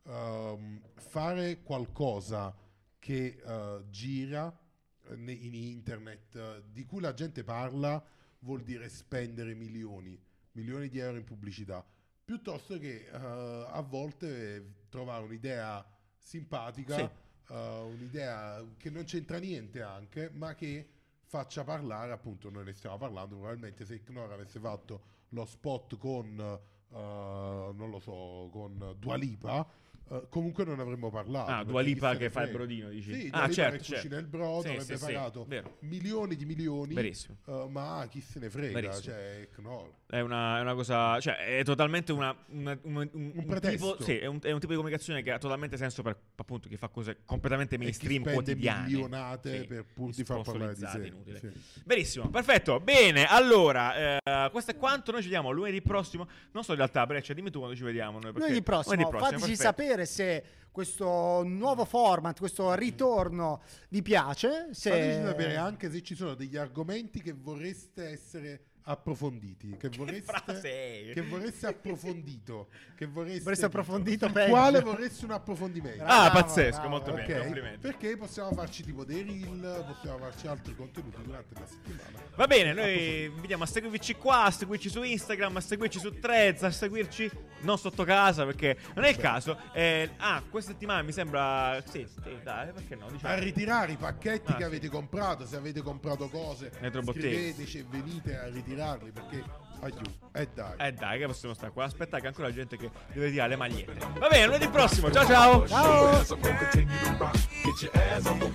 [SPEAKER 3] fare qualcosa che gira in internet, di cui la gente parla, vuol dire spendere milioni di euro in pubblicità, piuttosto che a volte trovare un'idea simpatica,
[SPEAKER 2] Sì.
[SPEAKER 3] un'idea che non c'entra niente anche, ma che faccia parlare. Appunto, noi ne stiamo parlando, probabilmente se Knorr avesse fatto lo spot con non lo so, con Dua Lipa, comunque non avremmo parlato.
[SPEAKER 2] Dua Lipa che fa il brodino, dici?
[SPEAKER 3] Sì, Dua Lipa
[SPEAKER 2] certo,
[SPEAKER 3] che cucina il brodo, avrebbe pagato milioni di milioni.
[SPEAKER 2] Verissimo.
[SPEAKER 3] Ma chi se ne frega.
[SPEAKER 2] Verissimo.
[SPEAKER 3] Cioè, Knorr
[SPEAKER 2] è una cosa, cioè è totalmente un
[SPEAKER 3] pretesto.
[SPEAKER 2] tipo, sì, è un tipo di comunicazione che ha totalmente senso per appunto chi fa cose completamente mainstream,
[SPEAKER 3] e chi spende
[SPEAKER 2] quotidiane,
[SPEAKER 3] milionate per pur di far parlare di sé.
[SPEAKER 2] inutile.
[SPEAKER 3] Sì.
[SPEAKER 2] Benissimo, perfetto, bene, allora questo è quanto. Noi ci vediamo lunedì prossimo, non so in realtà, Breccia, dimmi tu quando ci vediamo noi,
[SPEAKER 1] Lunedì prossimo, fateci
[SPEAKER 2] perfetto.
[SPEAKER 1] sapere se questo nuovo format, questo ritorno vi piace, se...
[SPEAKER 3] Fateci sapere anche se ci sono degli argomenti che vorreste essere approfonditi, che vorreste approfondito, che vorreste
[SPEAKER 1] approfondito
[SPEAKER 3] sul
[SPEAKER 1] peggio.
[SPEAKER 3] quale vorreste un approfondimento.
[SPEAKER 2] Pazzesco,
[SPEAKER 1] bravo.
[SPEAKER 2] molto bene,
[SPEAKER 3] Ok?
[SPEAKER 2] complimenti.
[SPEAKER 3] Perché possiamo farci tipo dei reel, possiamo farci altri contenuti durante la settimana.
[SPEAKER 2] Va bene, noi vi invitiamo a seguirci qua, a seguirci su Instagram, a seguirci su Threads, a seguirci non sotto casa perché non è il caso. Questa settimana mi sembra sì, dai, perché no, diciamo.
[SPEAKER 3] A ritirare i pacchetti che avete comprato, se avete comprato cose, scriveteci e venite a ritirarli perché dai,
[SPEAKER 2] che possiamo stare qua. Aspetta che ancora la gente che deve tirare le magliette. Va bene, lunedì prossimo. Ciao.
[SPEAKER 1] Ciao.